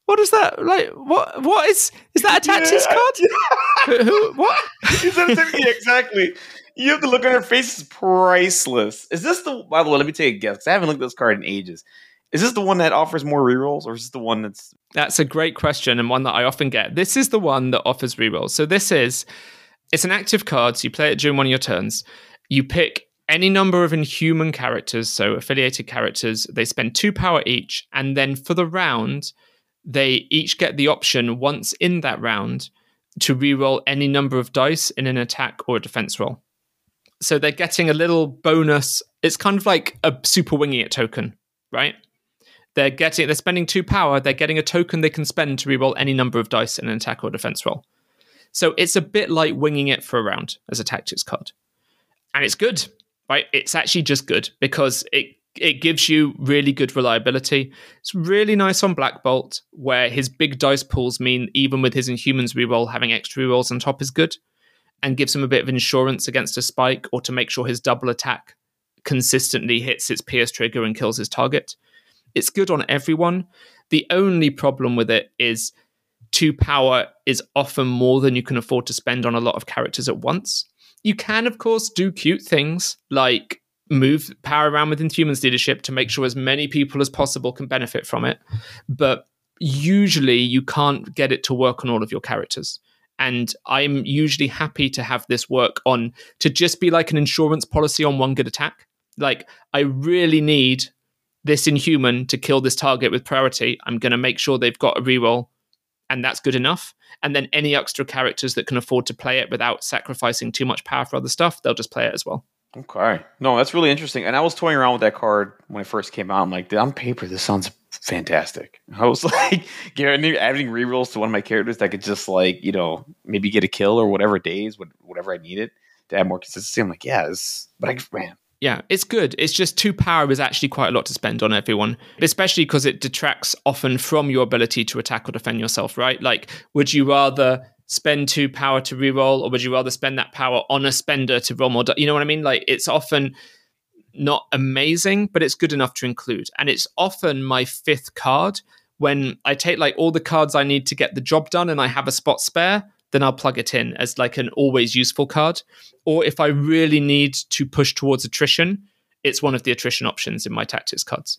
What is that? Like, what? What is? Is that a tactics Yeah. card? Who? What? Is that a tactics- yeah, exactly. You have to look at her face. It's priceless. Is this the? By the way, let me take a guess. 'Cause I haven't looked at this card in ages. Is this the one that offers more rerolls, or is this the one that's? That's a great question, and one that I often get. This is the one that offers rerolls. So this is, it's an active card. So you play it during one of your turns. You pick any number of inhuman characters, so affiliated characters. They spend two power each, and then for the round, they each get the option once in that round to reroll any number of dice in an attack or a defense roll. So they're getting a little bonus. It's kind of like a super winging it token, right? They're getting, they're spending two power. They're getting a token they can spend to reroll any number of dice in an attack or defense roll. So it's a bit like winging it for a round as a tactics card, and it's good, right? It's actually just good because it it gives you really good reliability. It's really nice on Black Bolt, where his big dice pools mean even with his Inhumans reroll, having extra rerolls on top is good, and gives him a bit of insurance against a spike or to make sure his double attack consistently hits its pierce trigger and kills his target. It's good on everyone. The only problem with it is two power is often more than you can afford to spend on a lot of characters at once. You can, of course, do cute things like move power around with Inhumans leadership to make sure as many people as possible can benefit from it. But usually you can't get it to work on all of your characters. And I'm usually happy to have this work on, to just be like an insurance policy on one good attack. Like, I really need this Inhuman to kill this target with priority. I'm going to make sure they've got a reroll, and that's good enough. And then any extra characters that can afford to play it without sacrificing too much power for other stuff, they'll just play it as well. Okay. No, that's really interesting. And I was toying around with that card when it first came out. I'm like, on paper, this sounds fantastic. I was like, getting, adding rerolls to one of my characters that could just, like, you know, maybe get a kill or whatever days, whatever I needed to add more consistency. I'm like, yeah, this, but I, man. Yeah, it's good. It's just two power is actually quite a lot to spend on everyone, especially because it detracts often from your ability to attack or defend yourself, right? Like, would you rather spend two power to reroll, or would you rather spend that power on a spender to roll more? You know what I mean? Like, it's often not amazing, but it's good enough to include. And it's often my fifth card. When I take like all the cards I need to get the job done and I have a spot spare, then I'll plug it in as like an always useful card. Or if I really need to push towards attrition, it's one of the attrition options in my tactics cards.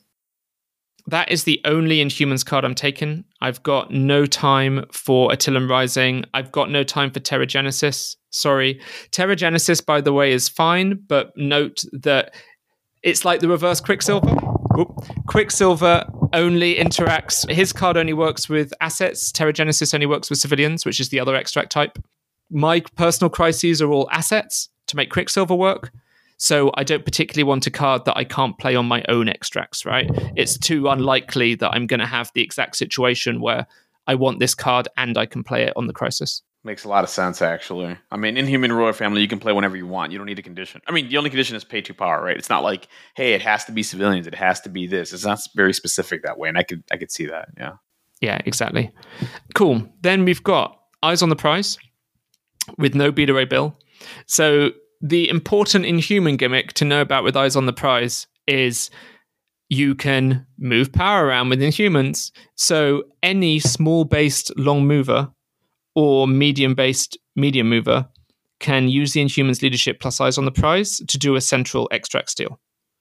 That is the only Inhumans card I'm taking. I've got no time for Attilan Rising. I've got no time for Terrigenesis. Sorry. Terrigenesis, by the way, is fine, but note that it's like the reverse Quicksilver. Oop. Quicksilver only interacts, his card only works with assets. Terrigenesis only works with civilians, which is the other extract type. My personal crises are all assets to make Quicksilver work. So I don't particularly want a card that I can't play on my own extracts, right? It's too unlikely that I'm going to have the exact situation where I want this card and I can play it on the crisis. Makes a lot of sense, actually. I mean, Inhuman Royal Family, you can play whenever you want. You don't need a condition. I mean, the only condition is pay two power, right? It's not like, hey, it has to be civilians. It has to be this. It's not very specific that way, and I could I could see that, yeah. Yeah, exactly. Cool. Then we've got Eyes on the Prize with no Beta Ray Bill. So the important Inhuman gimmick to know about with Eyes on the Prize is you can move power around with Inhumans. So any small-based long mover or medium-based medium mover can use the Inhumans leadership plus Eyes on the Prize to do a central extract steal.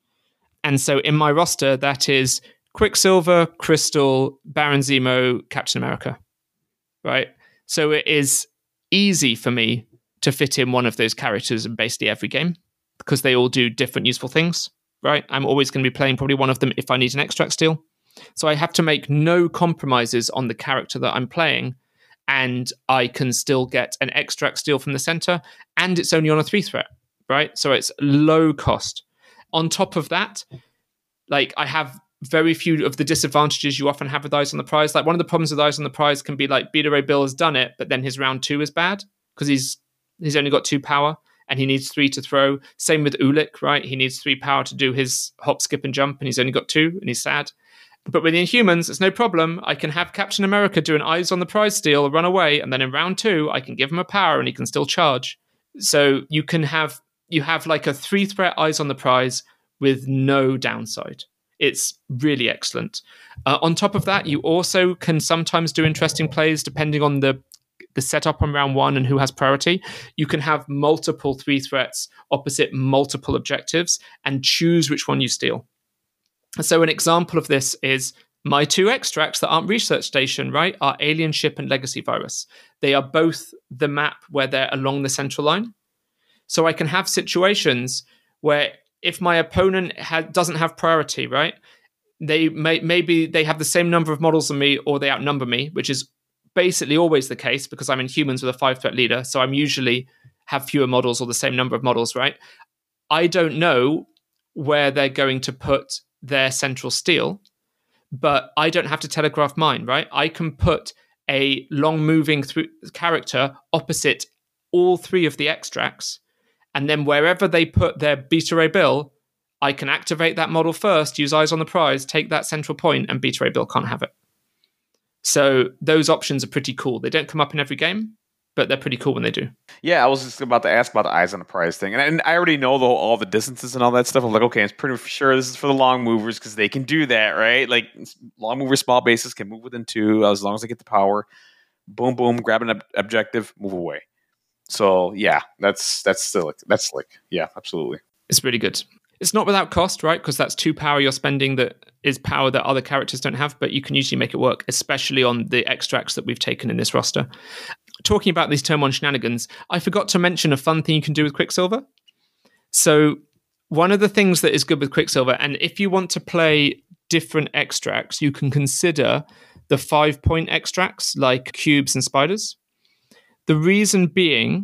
And so in my roster, that is Quicksilver, Crystal, Baron Zemo, Captain America, right? So it is easy for me to fit in one of those characters in basically every game because they all do different useful things, right? I'm always going to be playing probably one of them if I need an extract steal. So I have to make no compromises on the character that I'm playing, and I can still get an extract steal from the center, and it's only on a three threat, right? So it's low cost. On top of that, like I have very few of the disadvantages you often have with Eyes on the Prize. Like one of the problems with Eyes on the Prize can be like Beta Ray Bill has done it, but then his round two is bad because he's he's only got two power and he needs three to throw. Same with Ulik, right? He needs three power to do his hop, skip, and jump, and he's only got two, and he's sad. But with the Inhumans, it's no problem. I can have Captain America do an Eyes on the Prize steal, run away, and then in round two, I can give him a power and he can still charge. So you can have you have like a three threat Eyes on the Prize with no downside. It's really excellent. Uh, on top of that, you also can sometimes do interesting plays depending on the the setup on round one and who has priority. You can have multiple three threats opposite multiple objectives and choose which one you steal. So an example of this is my two extracts that aren't research station, right, are Alien Ship and Legacy Virus. They are both the map where they're along the central line. So I can have situations where if my opponent ha- doesn't have priority, right, they may maybe they have the same number of models than me or they outnumber me, which is basically always the case because I'm in humans with a five threat leader. So I'm usually have fewer models or the same number of models, right? I don't know where they're going to put their central steal, but I don't have to telegraph mine, right? I can put a long moving through character opposite all three of the extracts. And then wherever they put their Beta Ray Bill, I can activate that model first, use Eyes on the Prize, take that central point, and Beta Ray Bill can't have it. So those options are pretty cool. They don't come up in every game, but they're pretty cool when they do. Yeah, I was just about to ask about the Eyes on the Prize thing. And I, and I already know the, all the distances and all that stuff. I'm like, okay, I'm pretty sure this is for the long movers because they can do that, right? Like, long mover small bases can move within two as long as they get the power. Boom, boom, grab an ob- objective, move away. So, yeah, that's that's still that's slick. Yeah, absolutely. It's really good. It's not without cost, right? Because that's two power you're spending that is power that other characters don't have, but you can usually make it work, especially on the extracts that we've taken in this roster. Talking about these turn one shenanigans, I forgot to mention a fun thing you can do with Quicksilver. So one of the things that is good with Quicksilver, and if you want to play different extracts, you can consider the five-point extracts like cubes and spiders. The reason being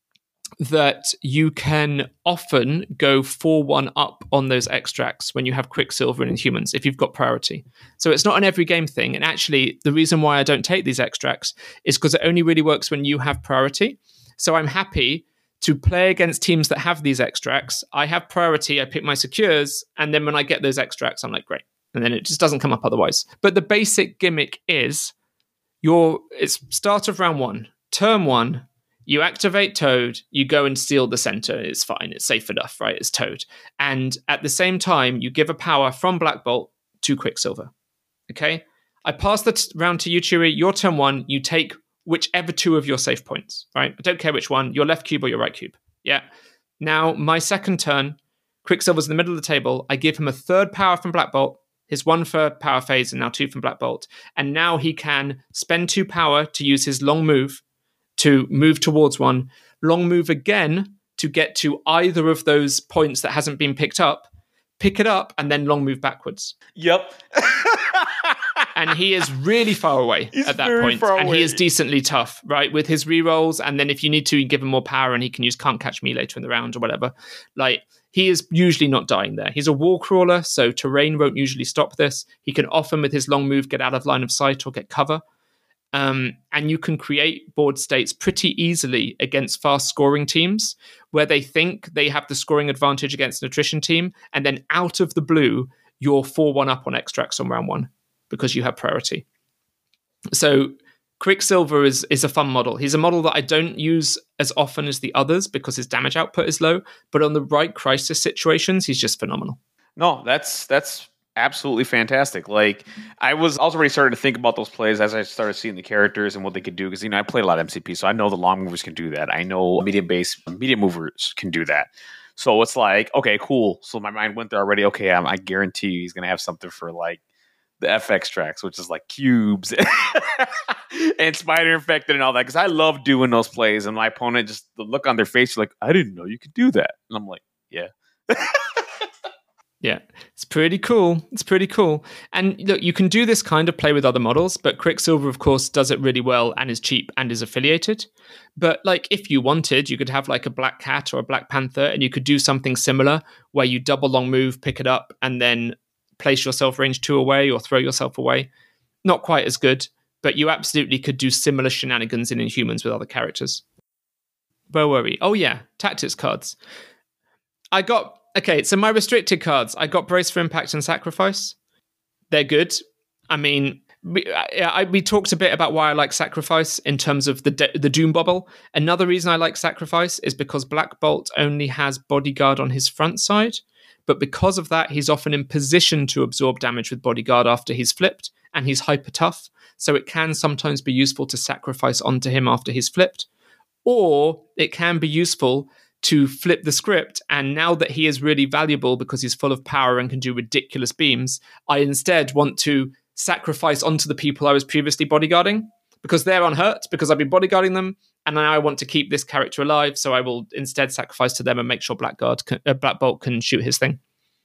that you can often go four one up on those extracts when you have Quicksilver in humans, if you've got priority. So it's not an every game thing. And actually, the reason why I don't take these extracts is because it only really works when you have priority. So I'm happy to play against teams that have these extracts. I have priority, I pick my secures, and then when I get those extracts, I'm like, great. And then it just doesn't come up otherwise. But the basic gimmick is your it's start of round one, turn one, you activate Toad, you go and steal the center. It's fine. It's safe enough, right? It's Toad. And at the same time, you give a power from Black Bolt to Quicksilver. Okay? I pass the t- round to you, Chewie. Your turn one, you take whichever two of your safe points, right? I don't care which one, your left cube or your right cube. Yeah. Now, my second turn, Quicksilver's in the middle of the table. I give him a third power from Black Bolt, his one for power phase, and now two from Black Bolt. And now he can spend two power to use his long move to move towards one, long move again to get to either of those points that hasn't been picked up, pick it up, and then long move backwards. Yep. And he is really far away He's at that very point, far and away. he is decently tough, right? With his rerolls, and then if you need to, you give him more power, and he can use Can't Catch Me later in the round or whatever. Like, he is usually not dying there. He's a wall crawler, so terrain won't usually stop this. He can often, with his long move, get out of line of sight or get cover. Um, and you can create board states pretty easily against fast scoring teams where they think they have the scoring advantage against an attrition team. And then out of the blue, you're four one up on extracts on round one because you have priority. So Quicksilver is, is a fun model. He's a model that I don't use as often as the others because his damage output is low. But on the right crisis situations, he's just phenomenal. No, that's that's absolutely fantastic. Like, I was also already starting to think about those plays as I started seeing the characters and what they could do. Because, you know, I played a lot of M C P, so I know the long movers can do that. I know medium base, medium movers can do that. So it's like, okay, cool. So my mind went there already. Okay, I'm, I guarantee you he's going to have something for, like, the F X tracks, which is like cubes and spider infected and all that. Because I love doing those plays. And my opponent, just the look on their face, like, I didn't know you could do that. And I'm like, yeah. Yeah, it's pretty cool. It's pretty cool. And look, you can do this kind of play with other models, but Quicksilver, of course, does it really well and is cheap and is affiliated. But like, if you wanted, you could have like a Black Cat or a Black Panther, and you could do something similar where you double long move, pick it up, and then place yourself range two away or throw yourself away. Not quite as good, but you absolutely could do similar shenanigans in Inhumans with other characters. Where were we? Oh yeah, tactics cards. I got... Okay, so my restricted cards, I got Brace for Impact and Sacrifice. They're good. I mean, we, I, I, we talked a bit about why I like Sacrifice in terms of the the Doom Bubble. Another reason I like Sacrifice is because Black Bolt only has Bodyguard on his front side, but because of that, he's often in position to absorb damage with Bodyguard after he's flipped, and he's hyper tough, so it can sometimes be useful to sacrifice onto him after he's flipped, or it can be useful to flip the script, and now that he is really valuable because he's full of power and can do ridiculous beams, I instead want to sacrifice onto the people I was previously bodyguarding, because they're unhurt, because I've been bodyguarding them, and now I want to keep this character alive, so I will instead sacrifice to them and make sure Blackguard can, uh, Black Bolt can shoot his thing.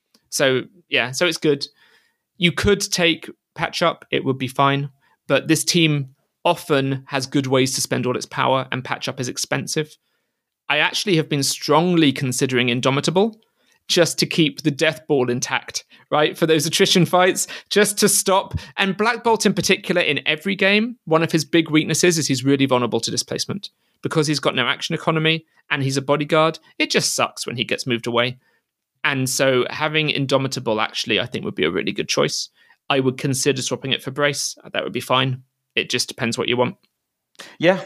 So, yeah, so it's good. You could take Patch Up, it would be fine, but this team often has good ways to spend all its power, and Patch Up is expensive. I actually have been strongly considering Indomitable, just to keep the death ball intact, right? For those attrition fights, just to stop. And Black Bolt in particular, in every game, one of his big weaknesses is he's really vulnerable to displacement. Because he's got no action economy and he's a bodyguard, it just sucks when he gets moved away. And so having Indomitable actually, I think, would be a really good choice. I would consider swapping it for Brace. That would be fine. It just depends what you want. Yeah.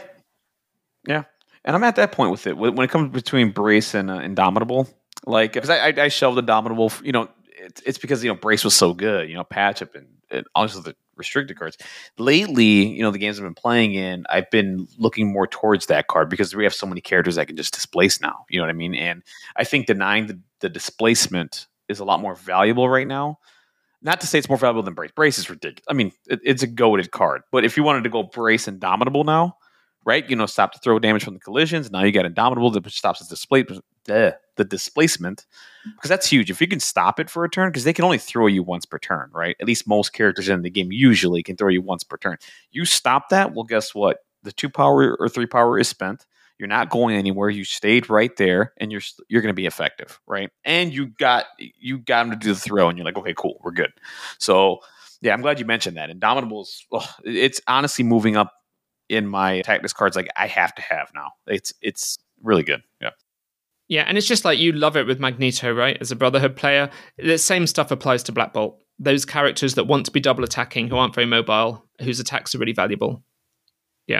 Yeah. And I'm at that point with it. When it comes between Brace and uh, Indomitable, like, because I, I, I shelved Indomitable, you know, it's, it's because, you know, Brace was so good, you know, Patch Up and, and also the restricted cards. Lately, you know, the games I've been playing in, I've been looking more towards that card because we have so many characters I can just displace now. You know what I mean? And I think denying the, the displacement is a lot more valuable right now. Not to say it's more valuable than Brace. Brace is ridiculous. I mean, it, it's a goated card. But if you wanted to go Brace Indomitable now, right? You know, stop to throw damage from the collisions. Now you got Indomitable that stops the display, uh, the displacement, because that's huge. If you can stop it for a turn, because they can only throw you once per turn, right? At least most characters in the game usually can throw you once per turn. You stop that, well, guess what? The two power or three power is spent. You're not going anywhere. You stayed right there, and you're you're going to be effective, right? And you got you got him to do the throw, and you're like, okay, cool, we're good. So yeah, I'm glad you mentioned that. Indomitable's, oh, it's honestly moving up in my tactics cards, like I have to have now. It's it's really good. Yeah. Yeah, and it's just like you love it with Magneto, right? As a Brotherhood player, the same stuff applies to Black Bolt. Those characters that want to be double attacking, who aren't very mobile, whose attacks are really valuable. Yeah.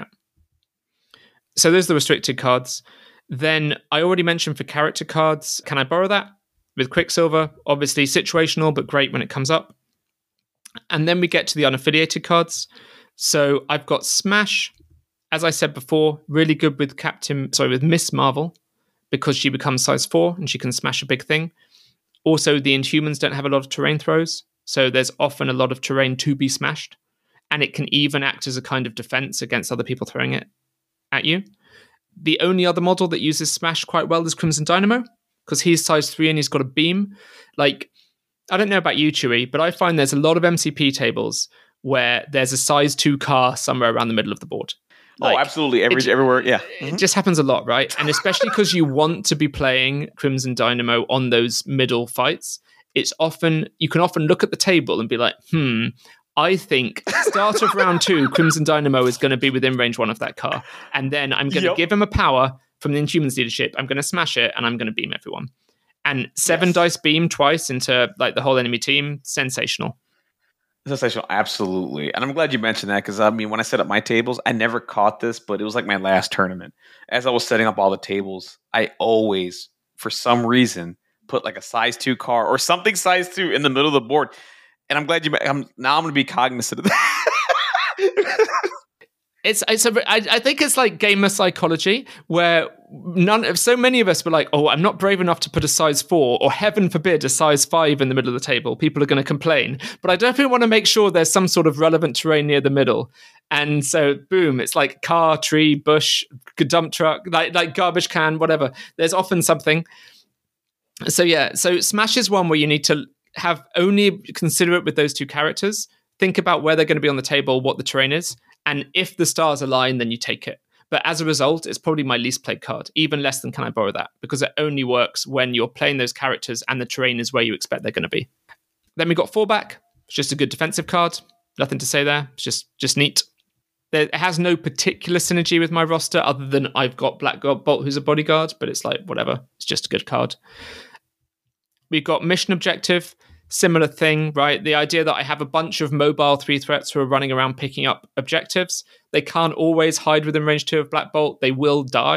So those are the restricted cards. Then I already mentioned for character cards, can I borrow that? With Quicksilver, obviously situational, but great when it comes up. And then we get to the unaffiliated cards. So I've got Smash, as I said before, really good with Captain, sorry, with Miss Marvel, because she becomes size four and she can smash a big thing. Also, the Inhumans don't have a lot of terrain throws, so there's often a lot of terrain to be smashed, and it can even act as a kind of defense against other people throwing it at you. The only other model that uses Smash quite well is Crimson Dynamo, because he's size three and he's got a beam. Like, I don't know about you, Chewy, but I find there's a lot of M C P tables where there's a size two car somewhere around the middle of the board. Like, oh, absolutely. Every, it, everywhere. Yeah. It mm-hmm. just happens a lot, right? And especially because you want to be playing Crimson Dynamo on those middle fights, it's often, you can often look at the table and be like, hmm, I think start of round two, Crimson Dynamo is going to be within range one of that car. And then I'm going to yep. give him a power from the Inhumans leadership. I'm going to smash it and I'm going to beam everyone. And seven yes. dice beam twice into like the whole enemy team. Sensational. Sensational, absolutely. And I'm glad you mentioned that because, I mean, when I set up my tables, I never caught this, but it was like my last tournament. As I was setting up all the tables, I always, for some reason, put like a size two car or something size two in the middle of the board. And I'm glad you, I'm, now I'm going to be cognizant of that. It's, it's a, I, I think it's like gamer psychology where none of so many of us were like, oh, I'm not brave enough to put a size four or heaven forbid a size five in the middle of the table. People are going to complain, but I definitely want to make sure there's some sort of relevant terrain near the middle. And so boom, it's like car, tree, bush, dump truck, like, like garbage can, whatever. There's often something. So yeah, so Smash is one where you need to have only consider it with those two characters. Think about where they're going to be on the table, what the terrain is. And if the stars align, then you take it. But as a result, it's probably my least played card, even less than Can I Borrow That? Because it only works when you're playing those characters and the terrain is where you expect they're going to be. Then we got Fallback. It's just a good defensive card. Nothing to say there. It's just, just neat. There, it has no particular synergy with my roster other than I've got Black Bolt, who's a bodyguard, but it's like, whatever. It's just a good card. We've got Mission Objective. Similar thing, right? The idea that I have a bunch of mobile three threats who are running around picking up objectives. They can't always hide within range two of Black Bolt. They will die.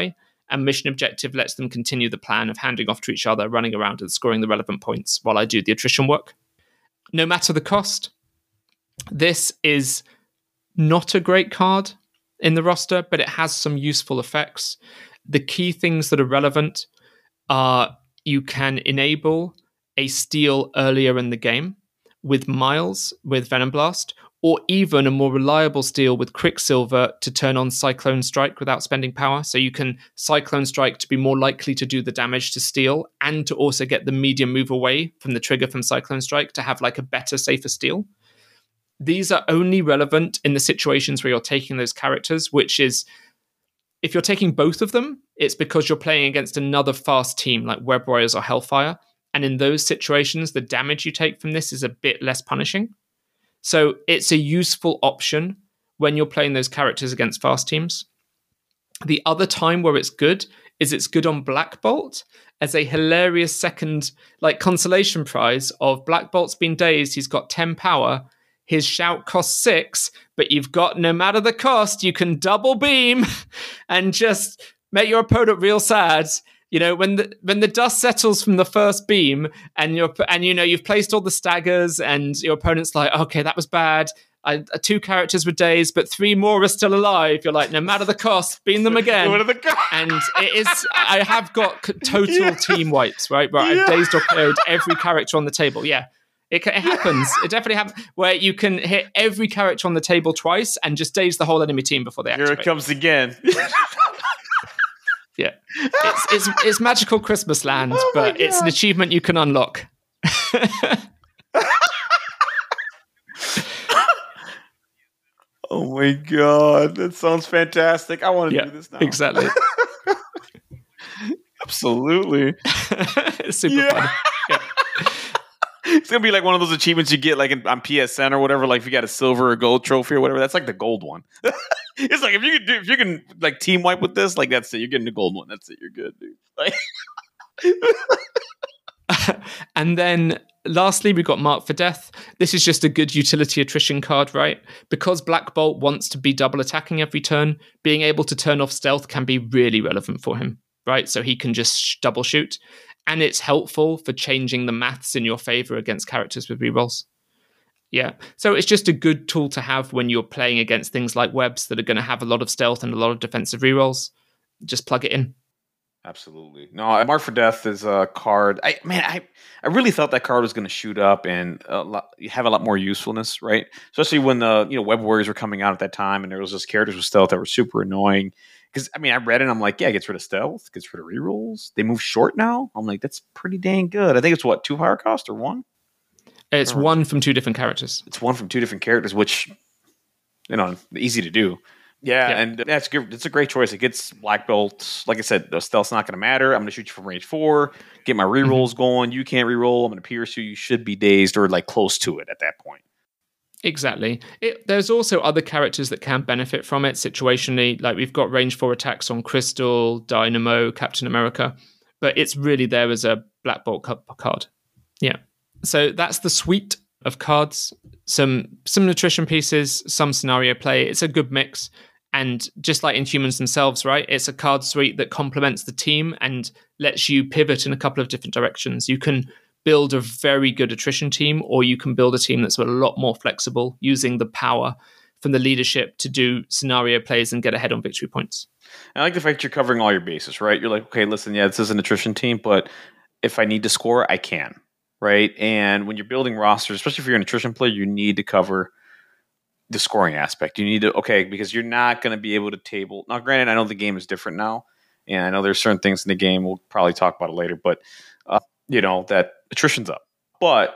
and mission objective lets them continue the plan of handing off to each other, running around and scoring the relevant points while I do the attrition work. No matter the cost, this is not a great card in the roster, but it has some useful effects. The key things that are relevant are you can enable a steal earlier in the game with Miles, with Venom Blast, or even a more reliable steal with Quicksilver to turn on Cyclone Strike without spending power. So you can Cyclone Strike to be more likely to do the damage to steal and to also get the medium move away from the trigger from Cyclone Strike to have like a better, safer steal. These are only relevant in the situations where you're taking those characters, which is, if you're taking both of them, it's because you're playing against another fast team like Web Warriors or Hellfire. And in those situations, the damage you take from this is a bit less punishing. So it's a useful option when you're playing those characters against fast teams. The other time where it's good is it's good on Black Bolt as a hilarious second like consolation prize of Black Bolt's been dazed, he's got ten power, his shout costs six, but you've got, no matter the cost, you can double beam and just make your opponent real sad. You know, when the when the dust settles from the first beam and you're and you know you've placed all the staggers and your opponent's like, okay, that was bad. I, two characters were dazed, but three more are still alive. You're like, no matter the cost, beam them again. The and it is, I have got total yeah. team wipes, right? Where yeah. I've dazed or KO'd every character on the table. Yeah, it, it happens. It definitely happens. Where you can hit every character on the table twice and just daze the whole enemy team before they activate. Here it comes again. Yeah, it's, it's it's magical Christmas land, oh but God. It's an achievement you can unlock. Oh my God, that sounds fantastic! I want to yeah, do this now. Exactly. Absolutely. It's super yeah. fun. Yeah. It's gonna be like one of those achievements you get like in, on P S N or whatever. Like if you got a silver or gold trophy or whatever, that's like the gold one. It's like if you can do, if you can like team wipe with this, like that's it. You're getting the gold one. That's it. You're good, dude. Like. And then lastly, we've got Mark for Death. This is just a good utility attrition card, right? Because Black Bolt wants to be double attacking every turn, being able to turn off stealth can be really relevant for him, right? So he can just sh- double shoot. And it's helpful for changing the maths in your favor against characters with rerolls. Yeah. So it's just a good tool to have when you're playing against things like webs that are going to have a lot of stealth and a lot of defensive rerolls. Just plug it in. Absolutely. No, Mark for Death is a card. I man, I, I really thought that card was going to shoot up and a lot, have a lot more usefulness, right? Especially when the you know Web Warriors were coming out at that time, and there was just characters with stealth that were super annoying. Because I mean, I read it, and I'm like, yeah, it gets rid of stealth, gets rid of rerolls. They move short now. I'm like, that's pretty dang good. I think it's what two higher cost or one. It's one from two different characters. It's one from two different characters, which you know, easy to do. Yeah, yeah. And that's good. It's a great choice. It gets Black Bolt. Like I said, the stealth's not going to matter. I'm going to shoot you from range four, get my rerolls mm-hmm. going. You can't reroll. I'm going to pierce you. You should be dazed or like close to it at that point. Exactly. It, there's also other characters that can benefit from it situationally. Like we've got range four attacks on Crystal, Dynamo, Captain America, but it's really there as a Black Bolt card. Yeah. So that's the suite of cards. Some some nutrition pieces, some scenario play. It's a good mix. And just like Inhumans themselves, right? It's a card suite that complements the team and lets you pivot in a couple of different directions. You can build a very good attrition team, or you can build a team that's a lot more flexible using the power from the leadership to do scenario plays and get ahead on victory points. I like the fact you're covering all your bases, right? You're like, okay, listen, yeah, this is an attrition team, but if I need to score, I can, right? And when you're building rosters, especially if you're an attrition player, you need to cover the scoring aspect. You need to, okay, because you're not going to be able to table. Now, granted, I know the game is different now, and I know there's certain things in the game, we'll probably talk about it later, but, uh, you know, that attrition's up. But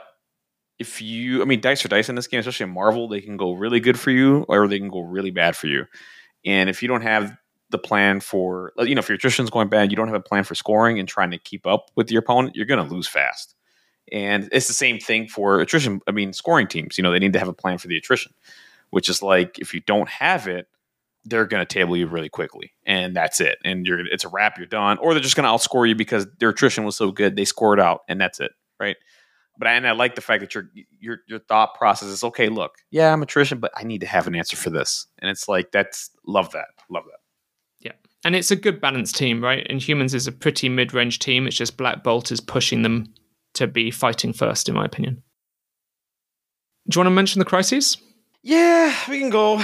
if you, I mean, dice are dice in this game, especially in Marvel, they can go really good for you or they can go really bad for you. And if you don't have the plan for, you know, if your attrition's going bad, you don't have a plan for scoring and trying to keep up with your opponent, you're going to lose fast. And it's the same thing for attrition. I mean, scoring teams, you know, they need to have a plan for the attrition, which is like, if you don't have it, they're going to table you really quickly, and that's it. And you're, it's a wrap, you're done. Or they're just going to outscore you because their attrition was so good, they scored out, and that's it, right? But I, and I like the fact that your your your thought process is, okay, look, yeah, I'm attrition, but I need to have an answer for this. And it's like, that's, love that, love that. Yeah. And it's a good balanced team, right? And Humans is a pretty mid-range team. It's just Black Bolt is pushing them to be fighting first, in my opinion. Do you want to mention the crises? Yeah, we can go.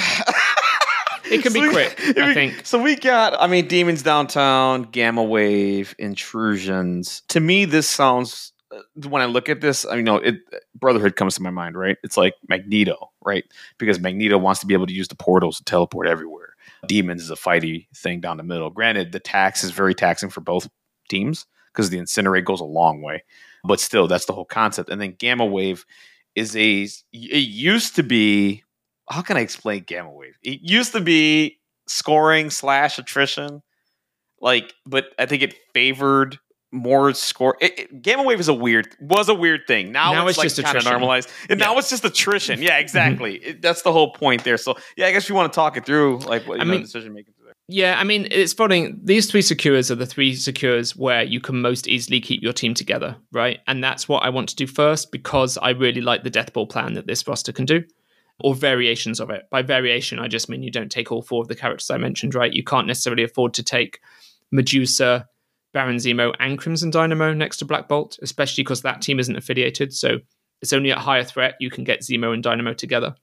It can be so quick, we, I think. So we got, I mean, Demons Downtown, Gamma Wave, Intrusions. To me, this sounds, when I look at this, I mean, you know, it, Brotherhood comes to my mind, right? It's like Magneto, right? Because Magneto wants to be able to use the portals to teleport everywhere. Demons is a fighty thing down the middle. Granted, the tax is very taxing for both teams because the Incinerate goes a long way. But still, that's the whole concept. And then Gamma Wave is a, it used to be, how can I explain Gamma Wave? It used to be scoring slash attrition, like, but I think it favored more score. It, it, Gamma Wave is a weird, was a weird thing. Now, now it's, it's like just kind of normalized, and yeah. now it's just attrition. Yeah, exactly. it, that's the whole point there. So yeah, I guess we want to talk it through, like what you I know, mean, decision making. Yeah, I mean, it's funny. These three secures are the three secures where you can most easily keep your team together, right? And that's what I want to do first because I really like the Death Ball plan that this roster can do, or variations of it. By variation, I just mean you don't take all four of the characters I mentioned, right? You can't necessarily afford to take Medusa, Baron Zemo, and Crimson Dynamo next to Black Bolt, especially because that team isn't affiliated. So it's only at higher threat you can get Zemo and Dynamo together.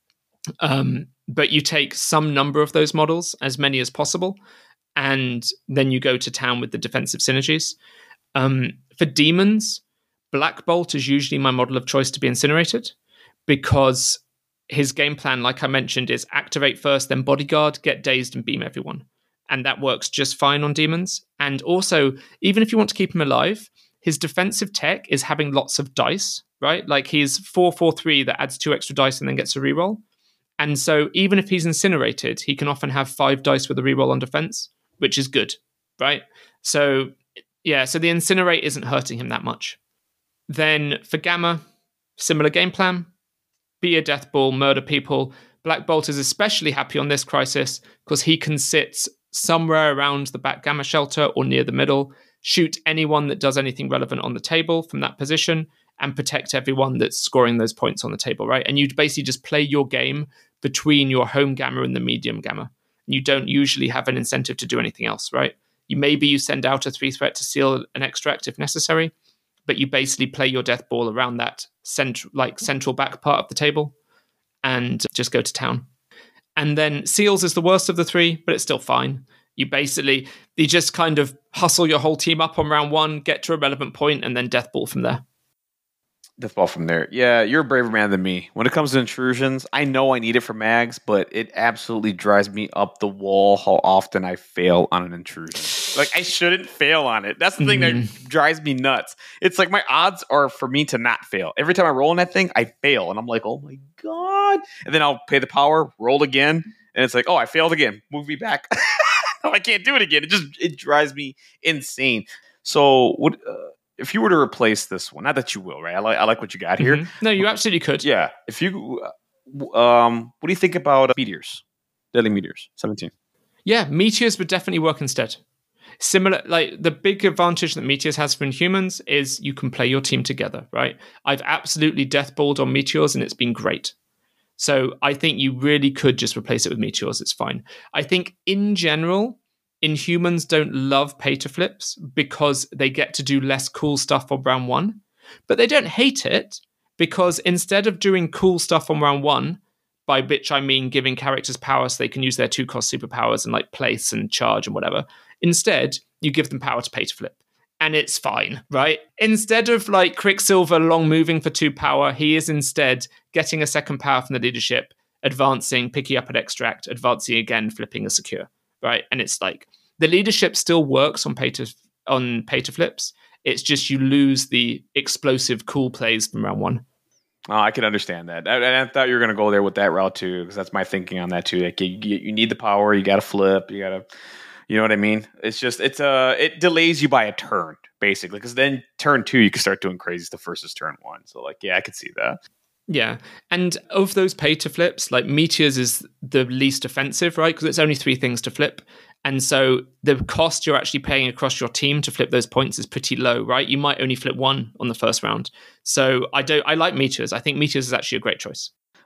Um, but you take some number of those models, as many as possible, and then you go to town with the defensive synergies. Um, for Demons, Black Bolt is usually my model of choice to be incinerated because his game plan, like I mentioned, is activate first, then bodyguard, get dazed, and beam everyone. And that works just fine on Demons. And also, even if you want to keep him alive, his defensive tech is having lots of dice, right? Like he's four four three that adds two extra dice and then gets a reroll. And so even if he's incinerated, he can often have five dice with a reroll on defense, which is good, right? So yeah, so the incinerate isn't hurting him that much. Then for Gamma, similar game plan. Be a death ball, murder people. Black Bolt is especially happy on this crisis because he can sit somewhere around the back Gamma shelter or near the middle, shoot anyone that does anything relevant on the table from that position, and protect everyone that's scoring those points on the table, right? And you basically just play your game between your home Gamma and the medium Gamma. You don't usually have an incentive to do anything else, right? You maybe you send out a three threat to seal an extract if necessary, but you basically play your death ball around that central, like central back part of the table and just go to town. And then Seals is the worst of the three, but it's still fine. You basically, you just kind of hustle your whole team up on round one, get to a relevant point, and then death ball from there. Death ball from there. Yeah, you're a braver man than me. When it comes to intrusions, I know I need it for mags, but it absolutely drives me up the wall how often I fail on an intrusion. Like, I shouldn't fail on it. That's the thing mm. that drives me nuts. It's like my odds are for me to not fail. Every time I roll on that thing, I fail. And I'm like, oh my God. And then I'll pay the power, roll again. And it's like, oh, I failed again. Move me back. No, I can't do it again. It just, it drives me insane. So what... Uh, if you were to replace this one, not that you will, right? I like I like what you got here. Mm-hmm. No, you absolutely could. Yeah. If you, um, what do you think about uh, meteors, deadly meteors, seventeen? Yeah, meteors would definitely work instead. Similar, like the big advantage that meteors has for Inhumans is you can play your team together, right? I've absolutely deathballed on meteors and it's been great. So I think you really could just replace it with meteors. It's fine. I think in general, Inhumans don't love pay to flips because they get to do less cool stuff on round one, but they don't hate it because instead of doing cool stuff on round one, by which I mean giving characters power so they can use their two cost superpowers and like place and charge and whatever, instead you give them power to pay to flip. And it's fine, right? Instead of like Quicksilver long moving for two power, he is instead getting a second power from the leadership, advancing, picking up an extract, advancing again, flipping a secure. Right, and it's like the leadership still works on pay to on pay to flips. It's just you lose the explosive cool plays from round one. Oh, I can understand that. I, I thought you were going to go there with that route too, because that's my thinking on that too. Like you, you need the power, you got to flip, you got to, you know what I mean? It's just it's uh it delays you by a turn basically, because then turn two you can start doing crazy stuff versus turn one. So like yeah, I could see that. Yeah, and of those pay to flips, like Meteors is the least offensive, right? Because it's only three things to flip. And so the cost you're actually paying across your team to flip those points is pretty low, right? You might only flip one on the first round. So I don't. I like Meteors. I think Meteors is actually a great choice.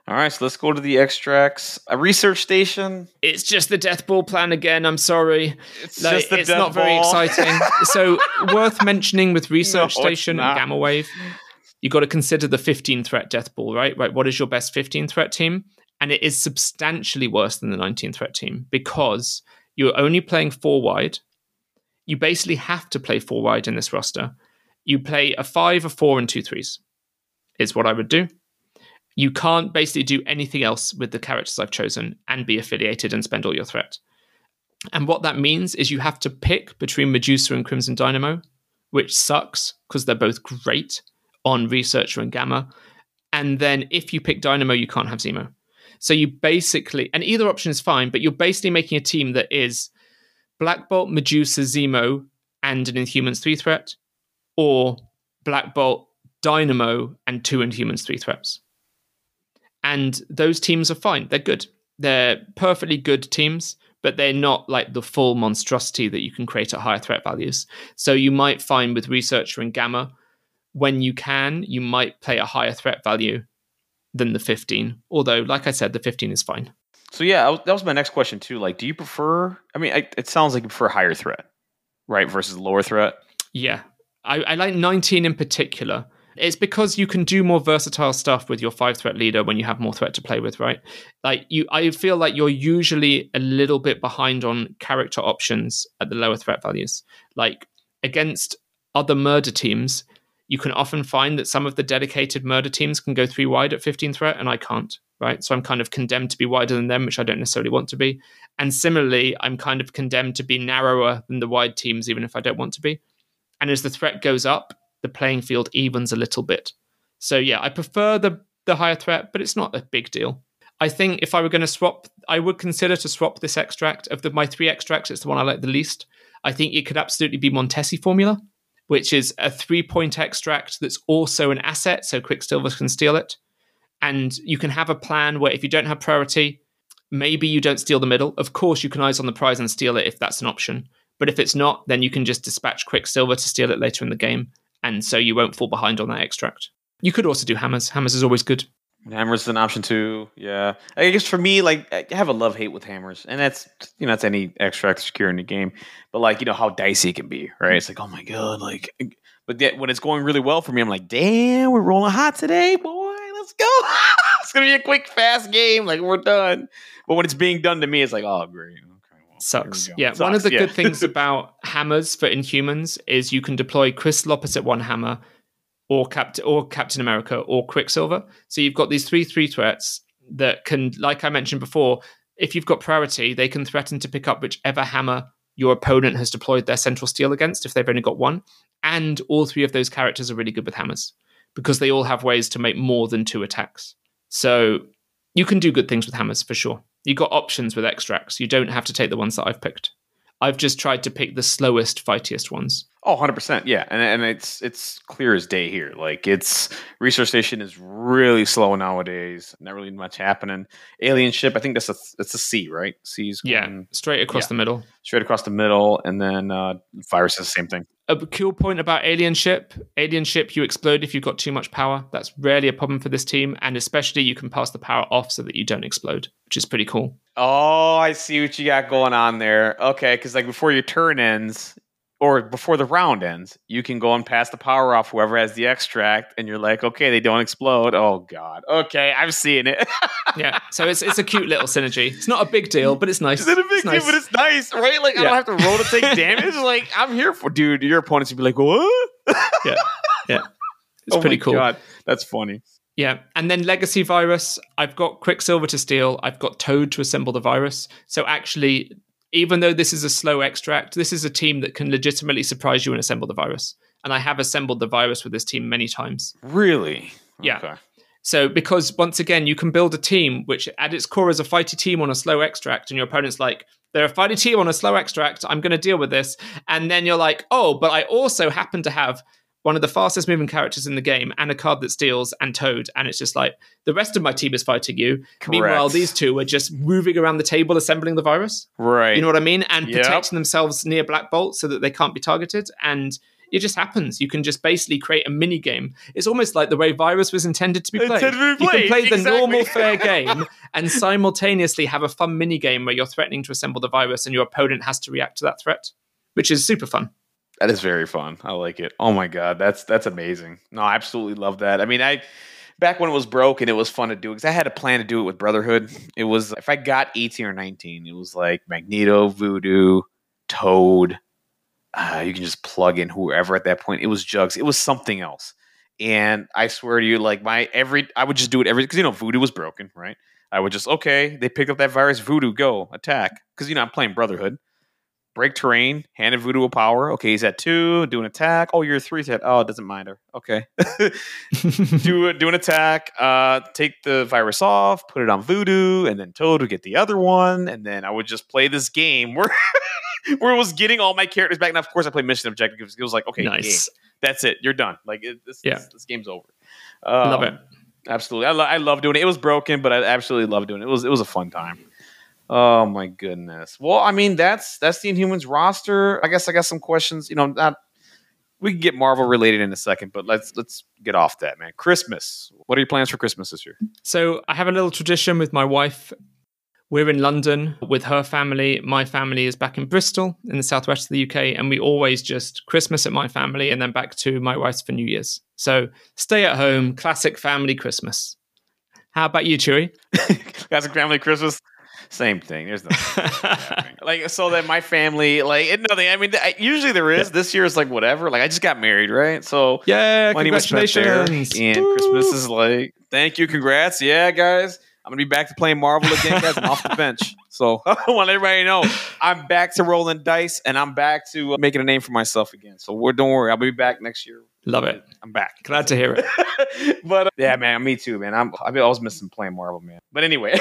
All right, so let's go to the extracts. A research station. It's just the Death Ball plan again. I'm sorry. It's like, just the It's Death not very Ball. exciting. So worth mentioning with Research No, it's Station not. and Gamma Wave, you got to consider the fifteen threat Death Ball, right? Right. What is your best fifteen threat team? And it is substantially worse than the nineteen threat team because you're only playing four wide. You basically have to play four wide in this roster. You play a five, a four, and two threes. Is what I would do. You can't basically do anything else with the characters I've chosen and be affiliated and spend all your threat. And what that means is you have to pick between Medusa and Crimson Dynamo, which sucks because they're both great on Researcher and Gamma. And then if you pick Dynamo, you can't have Zemo. So you basically, and either option is fine, but you're basically making a team that is Black Bolt, Medusa, Zemo, and an Inhumans three threat, or Black Bolt, Dynamo, and two Inhumans three threats. And those teams are fine. They're good. They're perfectly good teams, but they're not like the full monstrosity that you can create at higher threat values. So you might find with Researcher and Gamma, when you can, you might play a higher threat value than the fifteen. Although, like I said, the fifteen is fine. So yeah, I was, that was my next question too. Like, do you prefer? I mean, I, it sounds like you prefer higher threat, right, versus lower threat. Yeah, I, I like nineteen in particular. It's because you can do more versatile stuff with your five threat leader when you have more threat to play with, right? Like you, I feel like you're usually a little bit behind on character options at the lower threat values. Like against other murder teams, you can often find that some of the dedicated murder teams can go three wide at fifteen threat, and I can't, right? So I'm kind of condemned to be wider than them, which I don't necessarily want to be. And similarly, I'm kind of condemned to be narrower than the wide teams, even if I don't want to be. And as the threat goes up, the playing field evens a little bit. So yeah, I prefer the, the higher threat, but it's not a big deal. I think if I were going to swap, I would consider to swap this extract. Of the, my three extracts, it's the one I like the least. I think it could absolutely be Montesi formula, which is a three-point extract that's also an asset, so Quicksilver can steal it. And you can have a plan where if you don't have priority, maybe you don't steal the middle. Of course, you can eyes on the prize and steal it if that's an option. But if it's not, then you can just dispatch Quicksilver to steal it later in the game. And so you won't fall behind on that extract. You could also do hammers. Hammers is always good. Hammers is an option too. Yeah, I guess for me, like I have a love hate with hammers, and that's you know that's any extract secure in the game. But like you know how dicey it can be, right? It's like oh my god, like. But yet when it's going really well for me, I'm like, damn, we're rolling hot today, boy. Let's go. It's gonna be a quick, fast game. Like we're done. But when it's being done to me, it's like, oh great. Sucks. we Yeah, Sucks, one of the yeah. good things about hammers for Inhumans is you can deploy Crystal opposite one hammer, or Capt- or Captain America, or Quicksilver. So you've got these three three threats that can, like I mentioned before, if you've got priority, they can threaten to pick up whichever hammer your opponent has deployed their central steel against if they've only got one. And all three of those characters are really good with hammers because they all have ways to make more than two attacks. So you can do good things with hammers for sure. You've got options with extracts. You don't have to take the ones that I've picked. I've just tried to pick the slowest, fightiest ones. Oh, one hundred percent. Yeah. And and it's it's clear as day here. Like it's Research Station is really slow nowadays. Not really much happening. Alien ship, I think that's a that's a C, right? C's going Yeah, straight across yeah. the middle. straight across the middle, and then uh Virus is the same thing. A cool point about Alien Ship. Alien Ship, you explode if you've got too much power. That's rarely a problem for this team. And especially you can pass the power off so that you don't explode, which is pretty cool. Oh, I see what you got going on there. Okay, because like before your turn ends, or before the round ends, you can go and pass the power off whoever has the extract, and you're like, okay, they don't explode. Oh god. Okay, I'm seeing it. Yeah, so it's it's a cute little synergy. It's not a big deal, but it's nice. It's not a big It's deal, nice. but it's nice, right? Like I Yeah. don't have to roll to take damage. Like I'm here for, dude. Your opponents would be like, what? Yeah, yeah, it's Oh pretty my cool. God. That's funny. Yeah, and then Legacy Virus. I've got Quicksilver to steal. I've got Toad to assemble the virus. So actually, even though this is a slow extract, this is a team that can legitimately surprise you and assemble the virus. And I have assembled the virus with this team many times. Really? Yeah. Okay. So because once again, you can build a team which at its core is a fighty team on a slow extract, and your opponent's like, they're a fighty team on a slow extract, I'm going to deal with this. And then you're like, oh, but I also happen to have one of the fastest moving characters in the game and a card that steals and Toad. And it's just like, the rest of my team is fighting you. Correct. Meanwhile, these two are just moving around the table, assembling the virus. Right. You know what I mean? And Yep. protecting themselves near Black Bolt so that they can't be targeted. And it just happens. You can just basically create a mini game. It's almost like the way Virus was intended to be played. Intended to be You can played, play the exactly. normal fair game and simultaneously have a fun mini game where you're threatening to assemble the virus and your opponent has to react to that threat, which is super fun. That is very fun. I like it. Oh my god, that's that's amazing. No, I absolutely love that. I mean, I back when it was broken, it was fun to do because I had a plan to do it with Brotherhood. It was if I got eighteen or nineteen, it was like Magneto, Voodoo, Toad. Uh, you can just plug in whoever at that point. It was Jugs. It was something else. And I swear to you, like my every, I would just do it every because you know Voodoo was broken, right? I would just okay. They picked up that virus. Voodoo, go attack because you know I'm playing Brotherhood. Break terrain, handed Voodoo a power. Okay, he's at two, do an attack. Oh, you're three. At, oh, it doesn't matter. Okay. do, do an attack, uh, take the virus off, put it on Voodoo, and then Toad would get the other one. And then I would just play this game where, where it was getting all my characters back. Now, of course, I played mission objective because it was like, okay, Nice. game. That's it. You're done. Like, it, this, Yeah. this, this game's over. Um, Love it. Absolutely. I, lo- I love doing it. It was broken, but I absolutely love doing it. It was, it was a fun time. Oh my goodness. Well, I mean, that's that's the Inhumans roster. I guess I got some questions. You know, not we can get Marvel related in a second, but let's let's get off that, man. Christmas. What are your plans for Christmas this year? So I have a little tradition with my wife. We're in London with her family. My family is back in Bristol in the southwest of the U K, and we always just Christmas at my family and then back to my wife's for New Year's. So stay at home, classic family Christmas. How about you, Chewy? Classic family Christmas. Same thing. There's nothing happening. Like so that my family like it, nothing. I mean, I, usually there is. Yeah. This year is like whatever. Like I just got married, right? So yeah, money was spent there, and Woo. Christmas is like thank you, congrats, yeah, guys. I'm gonna be back to playing Marvel again, guys. I'm off the bench. So I want everybody to know I'm back to rolling dice and I'm back to uh, making a name for myself again. So we're don't worry, I'll be back next year. Love it. I'm back. Glad to hear it. But uh, yeah, man, me too, man. I'm I've always missing playing Marvel, man. But anyway.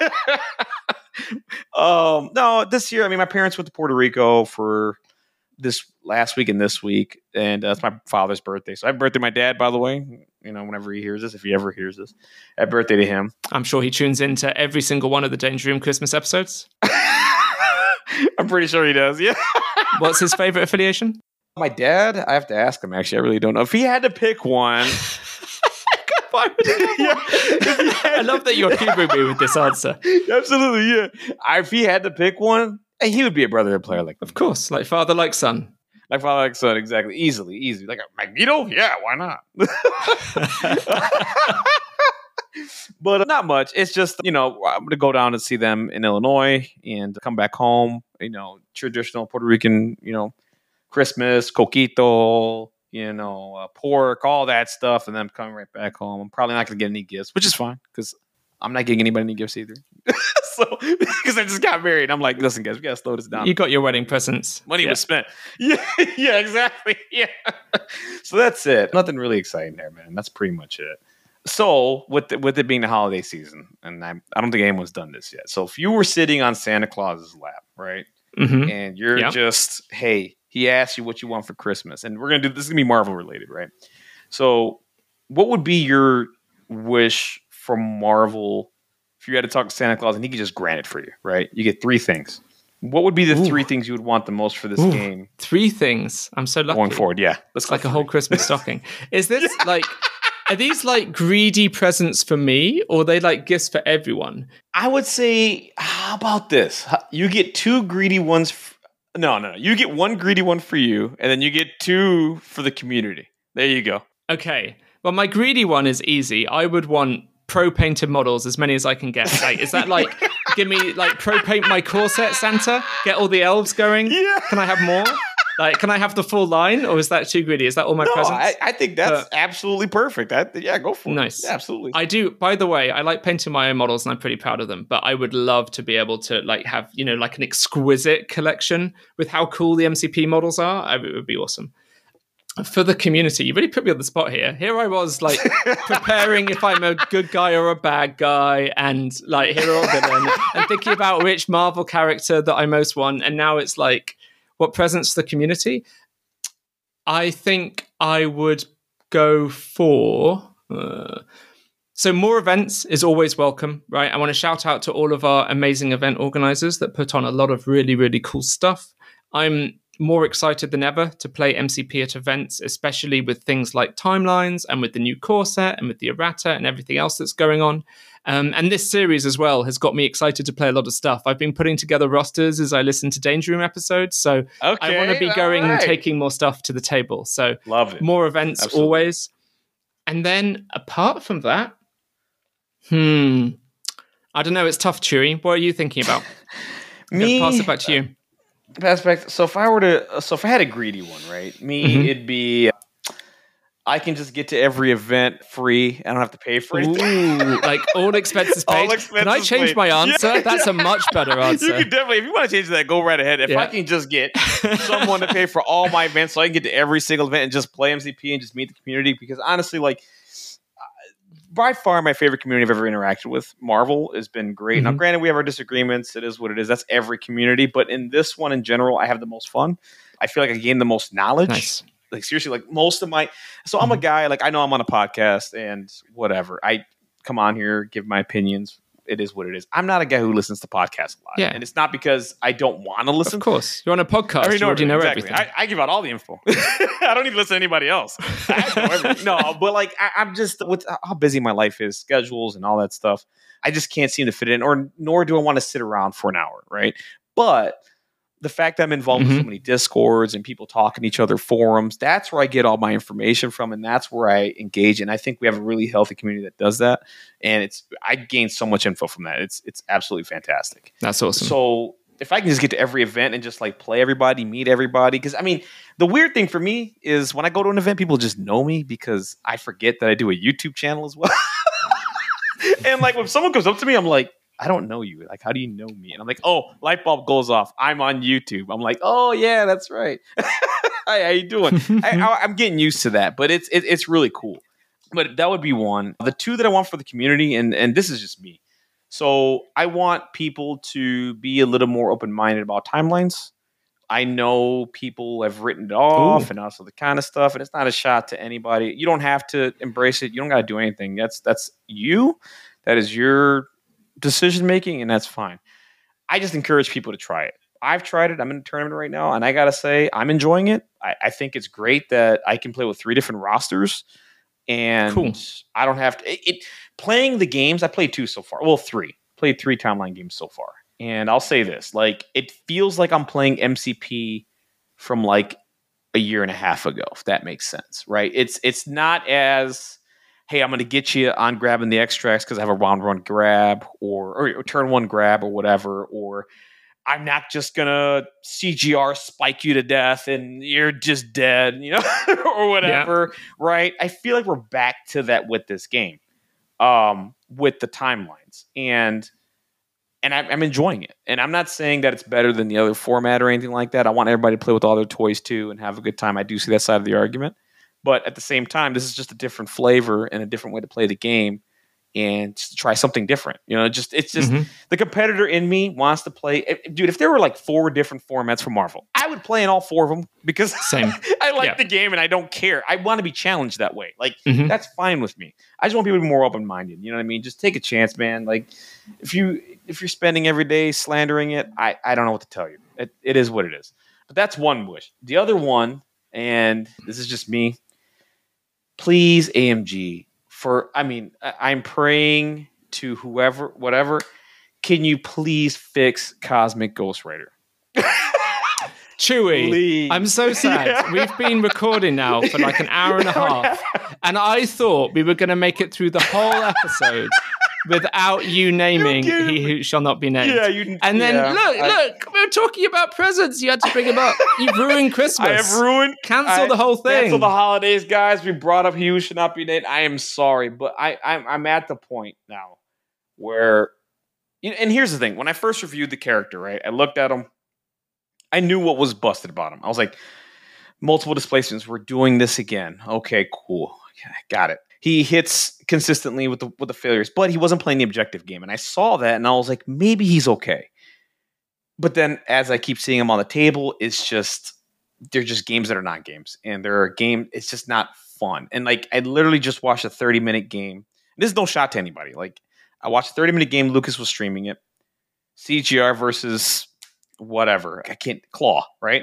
um no, this year, I mean, my parents went to Puerto Rico for this last week and this week, and that's uh, my father's birthday. So happy birthday, my dad, by the way. You know, whenever he hears this, if he ever hears this, happy birthday to him. I'm sure he tunes into every single one of the Danger Room Christmas episodes. I'm pretty sure he does. Yeah. What's his favorite affiliation? My dad, I have to ask him. Actually, I really don't know. If he had to pick one. Why would he yeah. I love that you're humoring me with this answer. Absolutely, yeah. I, if he had to pick one, he would be a Brotherhood player, like of course, like father, like son, like father, like son, exactly, easily, easy. Like Magneto, yeah, why not? But not much. It's just, you know, I'm going to go down and see them in Illinois and come back home. You know, traditional Puerto Rican, you know, Christmas, coquito. You know, uh, pork, all that stuff, and then I'm coming right back home. I'm probably not going to get any gifts, which is fine because I'm not getting anybody any gifts either. So, because I just got married, I'm like, listen, guys, we got to slow this down. You got your wedding presents. Money yeah. was spent. Yeah, yeah, exactly. Yeah. So that's it. Nothing really exciting there, man. That's pretty much it. So, with the, with it being the holiday season, and I, I don't think anyone's done this yet. So, if you were sitting on Santa Claus's lap, right, mm-hmm. and you're yep. just, hey, he asks you what you want for Christmas, and we're gonna do this. Is gonna be Marvel related, right? So, what would be your wish from Marvel if you had to talk to Santa Claus and he could just grant it for you? Right? You get three things. What would be the Ooh. three things you would want the most for this Ooh. game? Three things. I'm so lucky. Going forward, yeah. Let's like a whole Christmas stocking. Is this like? Are these like greedy presents for me, or are they like gifts for everyone? I would say, how about this? You get two greedy ones. F- No, no, no. You get one greedy one for you, and then you get two for the community. There you go. Okay. Well, my greedy one is easy. I would want pro painted models, as many as I can get. Like, is that like, give me like pro paint my core set, Santa? Get all the elves going? Yeah. Can I have more? Like, can I have the full line, or is that too greedy? Is that all my no, presents? I, I think that's uh, absolutely perfect. I, yeah, go for it. Nice. Yeah, absolutely. I do. By the way, I like painting my own models, and I'm pretty proud of them. But I would love to be able to like have, you know, like an exquisite collection with how cool the M C P models are. I, it would be awesome. For the community, you really put me on the spot here. Here I was, like, preparing if I'm a good guy or a bad guy, and like hero or villain, and thinking about which Marvel character that I most want. And now it's like, what presents for the community? I think I would go for... Uh, so more events is always welcome, right? I want to shout out to all of our amazing event organizers that put on a lot of really, really cool stuff. I'm more excited than ever to play M C P at events, especially with things like timelines and with the new core set and with the errata and everything else that's going on. Um, and this series as well has got me excited to play a lot of stuff. I've been putting together rosters as I listen to Danger Room episodes, so okay, I want to be going right. and taking more stuff to the table. So love it. More events Absolutely. always. And then apart from that, hmm, I don't know. It's tough, Chewy. What are you thinking about? Me, pass it back to you. Pass it back. So if I were to, so if I had a greedy one, right? Me, Mhm. it'd be. I can just get to every event free. I don't have to pay for anything. Ooh, like all expenses paid. All expenses Can I change paid. my answer? Yeah, That's yeah. a much better answer. You can definitely, if you want to change that, go right ahead. If Yeah. I can just get someone to pay for all my events, so I can get to every single event and just play M C P and just meet the community, because honestly, like, by far my favorite community I've ever interacted with. Marvel has been great. Mm-hmm. Now, granted, we have our disagreements. It is what it is. That's every community. But in this one in general, I have the most fun. I feel like I gain the most knowledge. Nice. Like, seriously, like most of my, so I'm a guy, like, I know I'm on a podcast and whatever. I come on here, give my opinions. It is what it is. I'm not a guy who listens to podcasts a lot. Yeah. And it's not because I don't want to listen. Of course. You're on a podcast. I already you know, already know exactly. everything. I, I give out all the info. I don't even listen to anybody else. I know everything. No, but like, I, I'm just, with how busy my life is, schedules and all that stuff, I just can't seem to fit in, or nor do I want to sit around for an hour, right? But the fact that I'm involved Mm-hmm. with so many Discords and people talking to each other, forums, that's where I get all my information from, and that's where I engage. And I think we have a really healthy community that does that. And it's I gain so much info from that. It's it's absolutely fantastic. That's awesome. So if I can just get to every event and just like play everybody, meet everybody, because I mean, the weird thing for me is when I go to an event, people just know me because I forget that I do a YouTube channel as well. And like when someone comes up to me, I'm like, I don't know you. Like, how do you know me? And I'm like, oh, light bulb goes off. I'm on YouTube. I'm like, oh yeah, that's right. Hi, how you doing? I, I, I'm getting used to that, but it's it, it's really cool. But that would be one. The two that I want for the community, and and this is just me. So I want people to be a little more open-minded about timelines. I know people have written it off, Ooh. and also the kind of stuff, and it's not a shot to anybody. You don't have to embrace it. You don't got to do anything. That's that's you. That is your decision making, and that's fine. I just encourage people to try it. I've tried it. I'm in a tournament right now, and I gotta say, I'm enjoying it. I, I think it's great that I can play with three different rosters, and Cool. I don't have to. It, it playing the games. I played two so far. Well, three. Played three timeline games so far, and I'll say this: like, it feels like I'm playing M C P from like a year and a half ago, if that makes sense, right? It's it's not as, hey, I'm going to get you on grabbing the extracts because I have a round one grab or, or, or turn one grab or whatever, or I'm not just going to C G R spike you to death and you're just dead, you know, or whatever, yeah. Right? I feel like we're back to that with this game, um, with the timelines. And and I, I'm enjoying it. And I'm not saying that it's better than the other format or anything like that. I want everybody to play with all their toys too and have a good time. I do see that side of the argument. But at the same time, this is just a different flavor and a different way to play the game, and just try something different. You know, just it's just Mm-hmm. the competitor in me wants to play. If, dude, if there were like four different formats for Marvel, I would play in all four of them because Same. I like Yeah. the game and I don't care. I want to be challenged that way. Like Mhm. that's fine with me. I just want people to be more open minded. You know what I mean? Just take a chance, man. Like if you if you're spending every day slandering it, I I don't know what to tell you. It it is what it is. But that's one wish. The other one, and this is just me. Please, A M G, for, I mean, I, I'm praying to whoever, whatever, can you please fix Cosmic Ghost Rider? Chewy, Please. I'm so sad. Yeah. We've been recording now for like an hour and a half, and I thought we were going to make it through the whole episode without you naming You- He Who Shall Not Be Named. Yeah, you. And then, yeah, look, I, look, we were talking about presents. You had to bring them up. You've ruined Christmas. I have ruined. Cancel I- the whole thing. Cancel the holidays, guys. We brought up He Who Should Not Be Named. I am sorry, but I, I'm, I'm at the point now where, you know, and here's the thing: when I first reviewed the character, right, I looked at him. I knew what was busted about him. I was like, multiple displacements. We're doing this again. Okay, cool. Yeah, got it. He hits consistently with the with the failures, but he wasn't playing the objective game, and I saw that, and I was like, maybe he's okay. But then, as I keep seeing him on the table, it's just they're just games that are not games, and they're a game. It's just not fun. And like, I literally just watched a thirty minute game. This is no shot to anybody. Like, I watched a thirty minute game. Lucas was streaming it. C G R versus whatever. I can't Claw, right?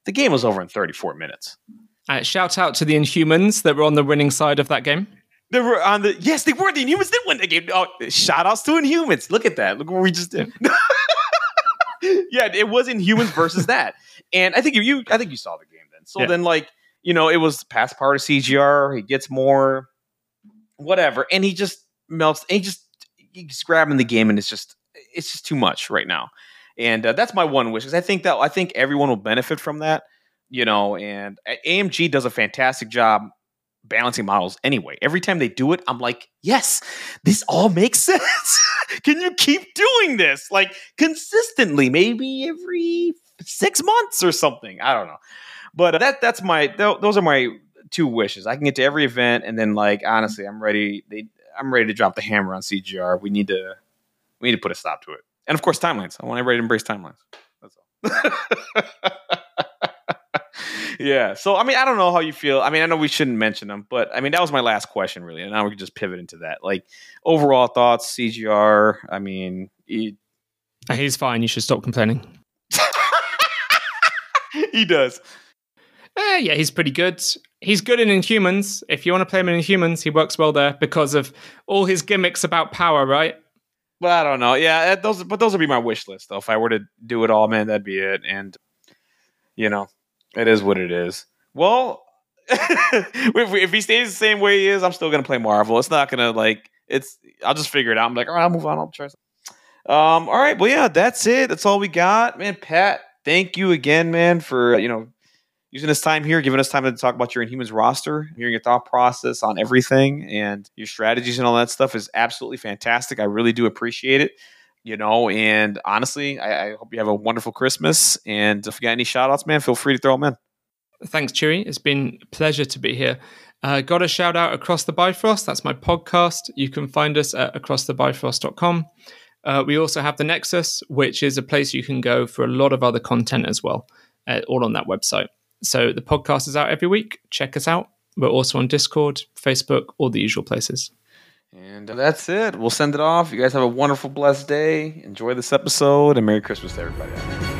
the game was over in thirty-four minutes. Uh, shout out to the Inhumans that were on the winning side of that game. They were on the yes, they were. The Inhumans did win the game. Oh, shout outs to Inhumans. Look at that. Look what we just did. Yeah, it was Inhumans versus that. And I think you I think you saw the game then. So yeah. then like, you know, it was past part of C G R, he gets more whatever, and he just melts and he just he's grabbing the game, and it's just it's just too much right now. And uh, that's my one wish, because I think that I think everyone will benefit from that, you know, and A M G does a fantastic job balancing models anyway. Every time they do it, I'm like, yes, this all makes sense. Can you keep doing this like consistently, maybe every six months or something? I don't know. But that that's my th- those are my two wishes. I can get to every event, and then like honestly, I'm ready. They, I'm ready to drop the hammer on C G R. We need to we need to put a stop to it. And of course, timelines. I want everybody to embrace timelines. That's all. Yeah. So I mean, I don't know how you feel. I mean, I know we shouldn't mention them, but I mean, that was my last question, really. And now we can just pivot into that. Like overall thoughts, C G R. I mean, he, he's fine. You should stop complaining. He does. Uh, yeah, he's pretty good. He's good in Inhumans. If you want to play him in Inhumans, he works well there because of all his gimmicks about power, right? Well, I don't know. Yeah, those, but those would be my wish list, though. If I were to do it all, man, that'd be it. And you know, it is what it is. Well, if, if he stays the same way he is, I'm still gonna play Marvel. It's not gonna like it's. I'll just figure it out. I'm like, all right, I'll move on. I'll try. Something. Um. All right. Well, yeah, that's it. That's all we got, man. Pat, thank you again, man, for you know. using this time here, giving us time to talk about your Inhumans roster, hearing your thought process on everything and your strategies and all that stuff is absolutely fantastic. I really do appreciate it. You know, and honestly, I, I hope you have a wonderful Christmas. And if you got any shout outs, man, feel free to throw them in. Thanks, Chewy. It's been a pleasure to be here. Uh, got a shout out Across the Bifrost. That's my podcast. You can find us at across the bifrost dot com. Uh, we also have the Nexus, which is a place you can go for a lot of other content as well, uh, all on that website. So the podcast is out every week. Check us out. We're also on Discord, Facebook, all the usual places. And that's it. We'll send it off. You guys have a wonderful, blessed day. Enjoy this episode, and Merry Christmas to everybody.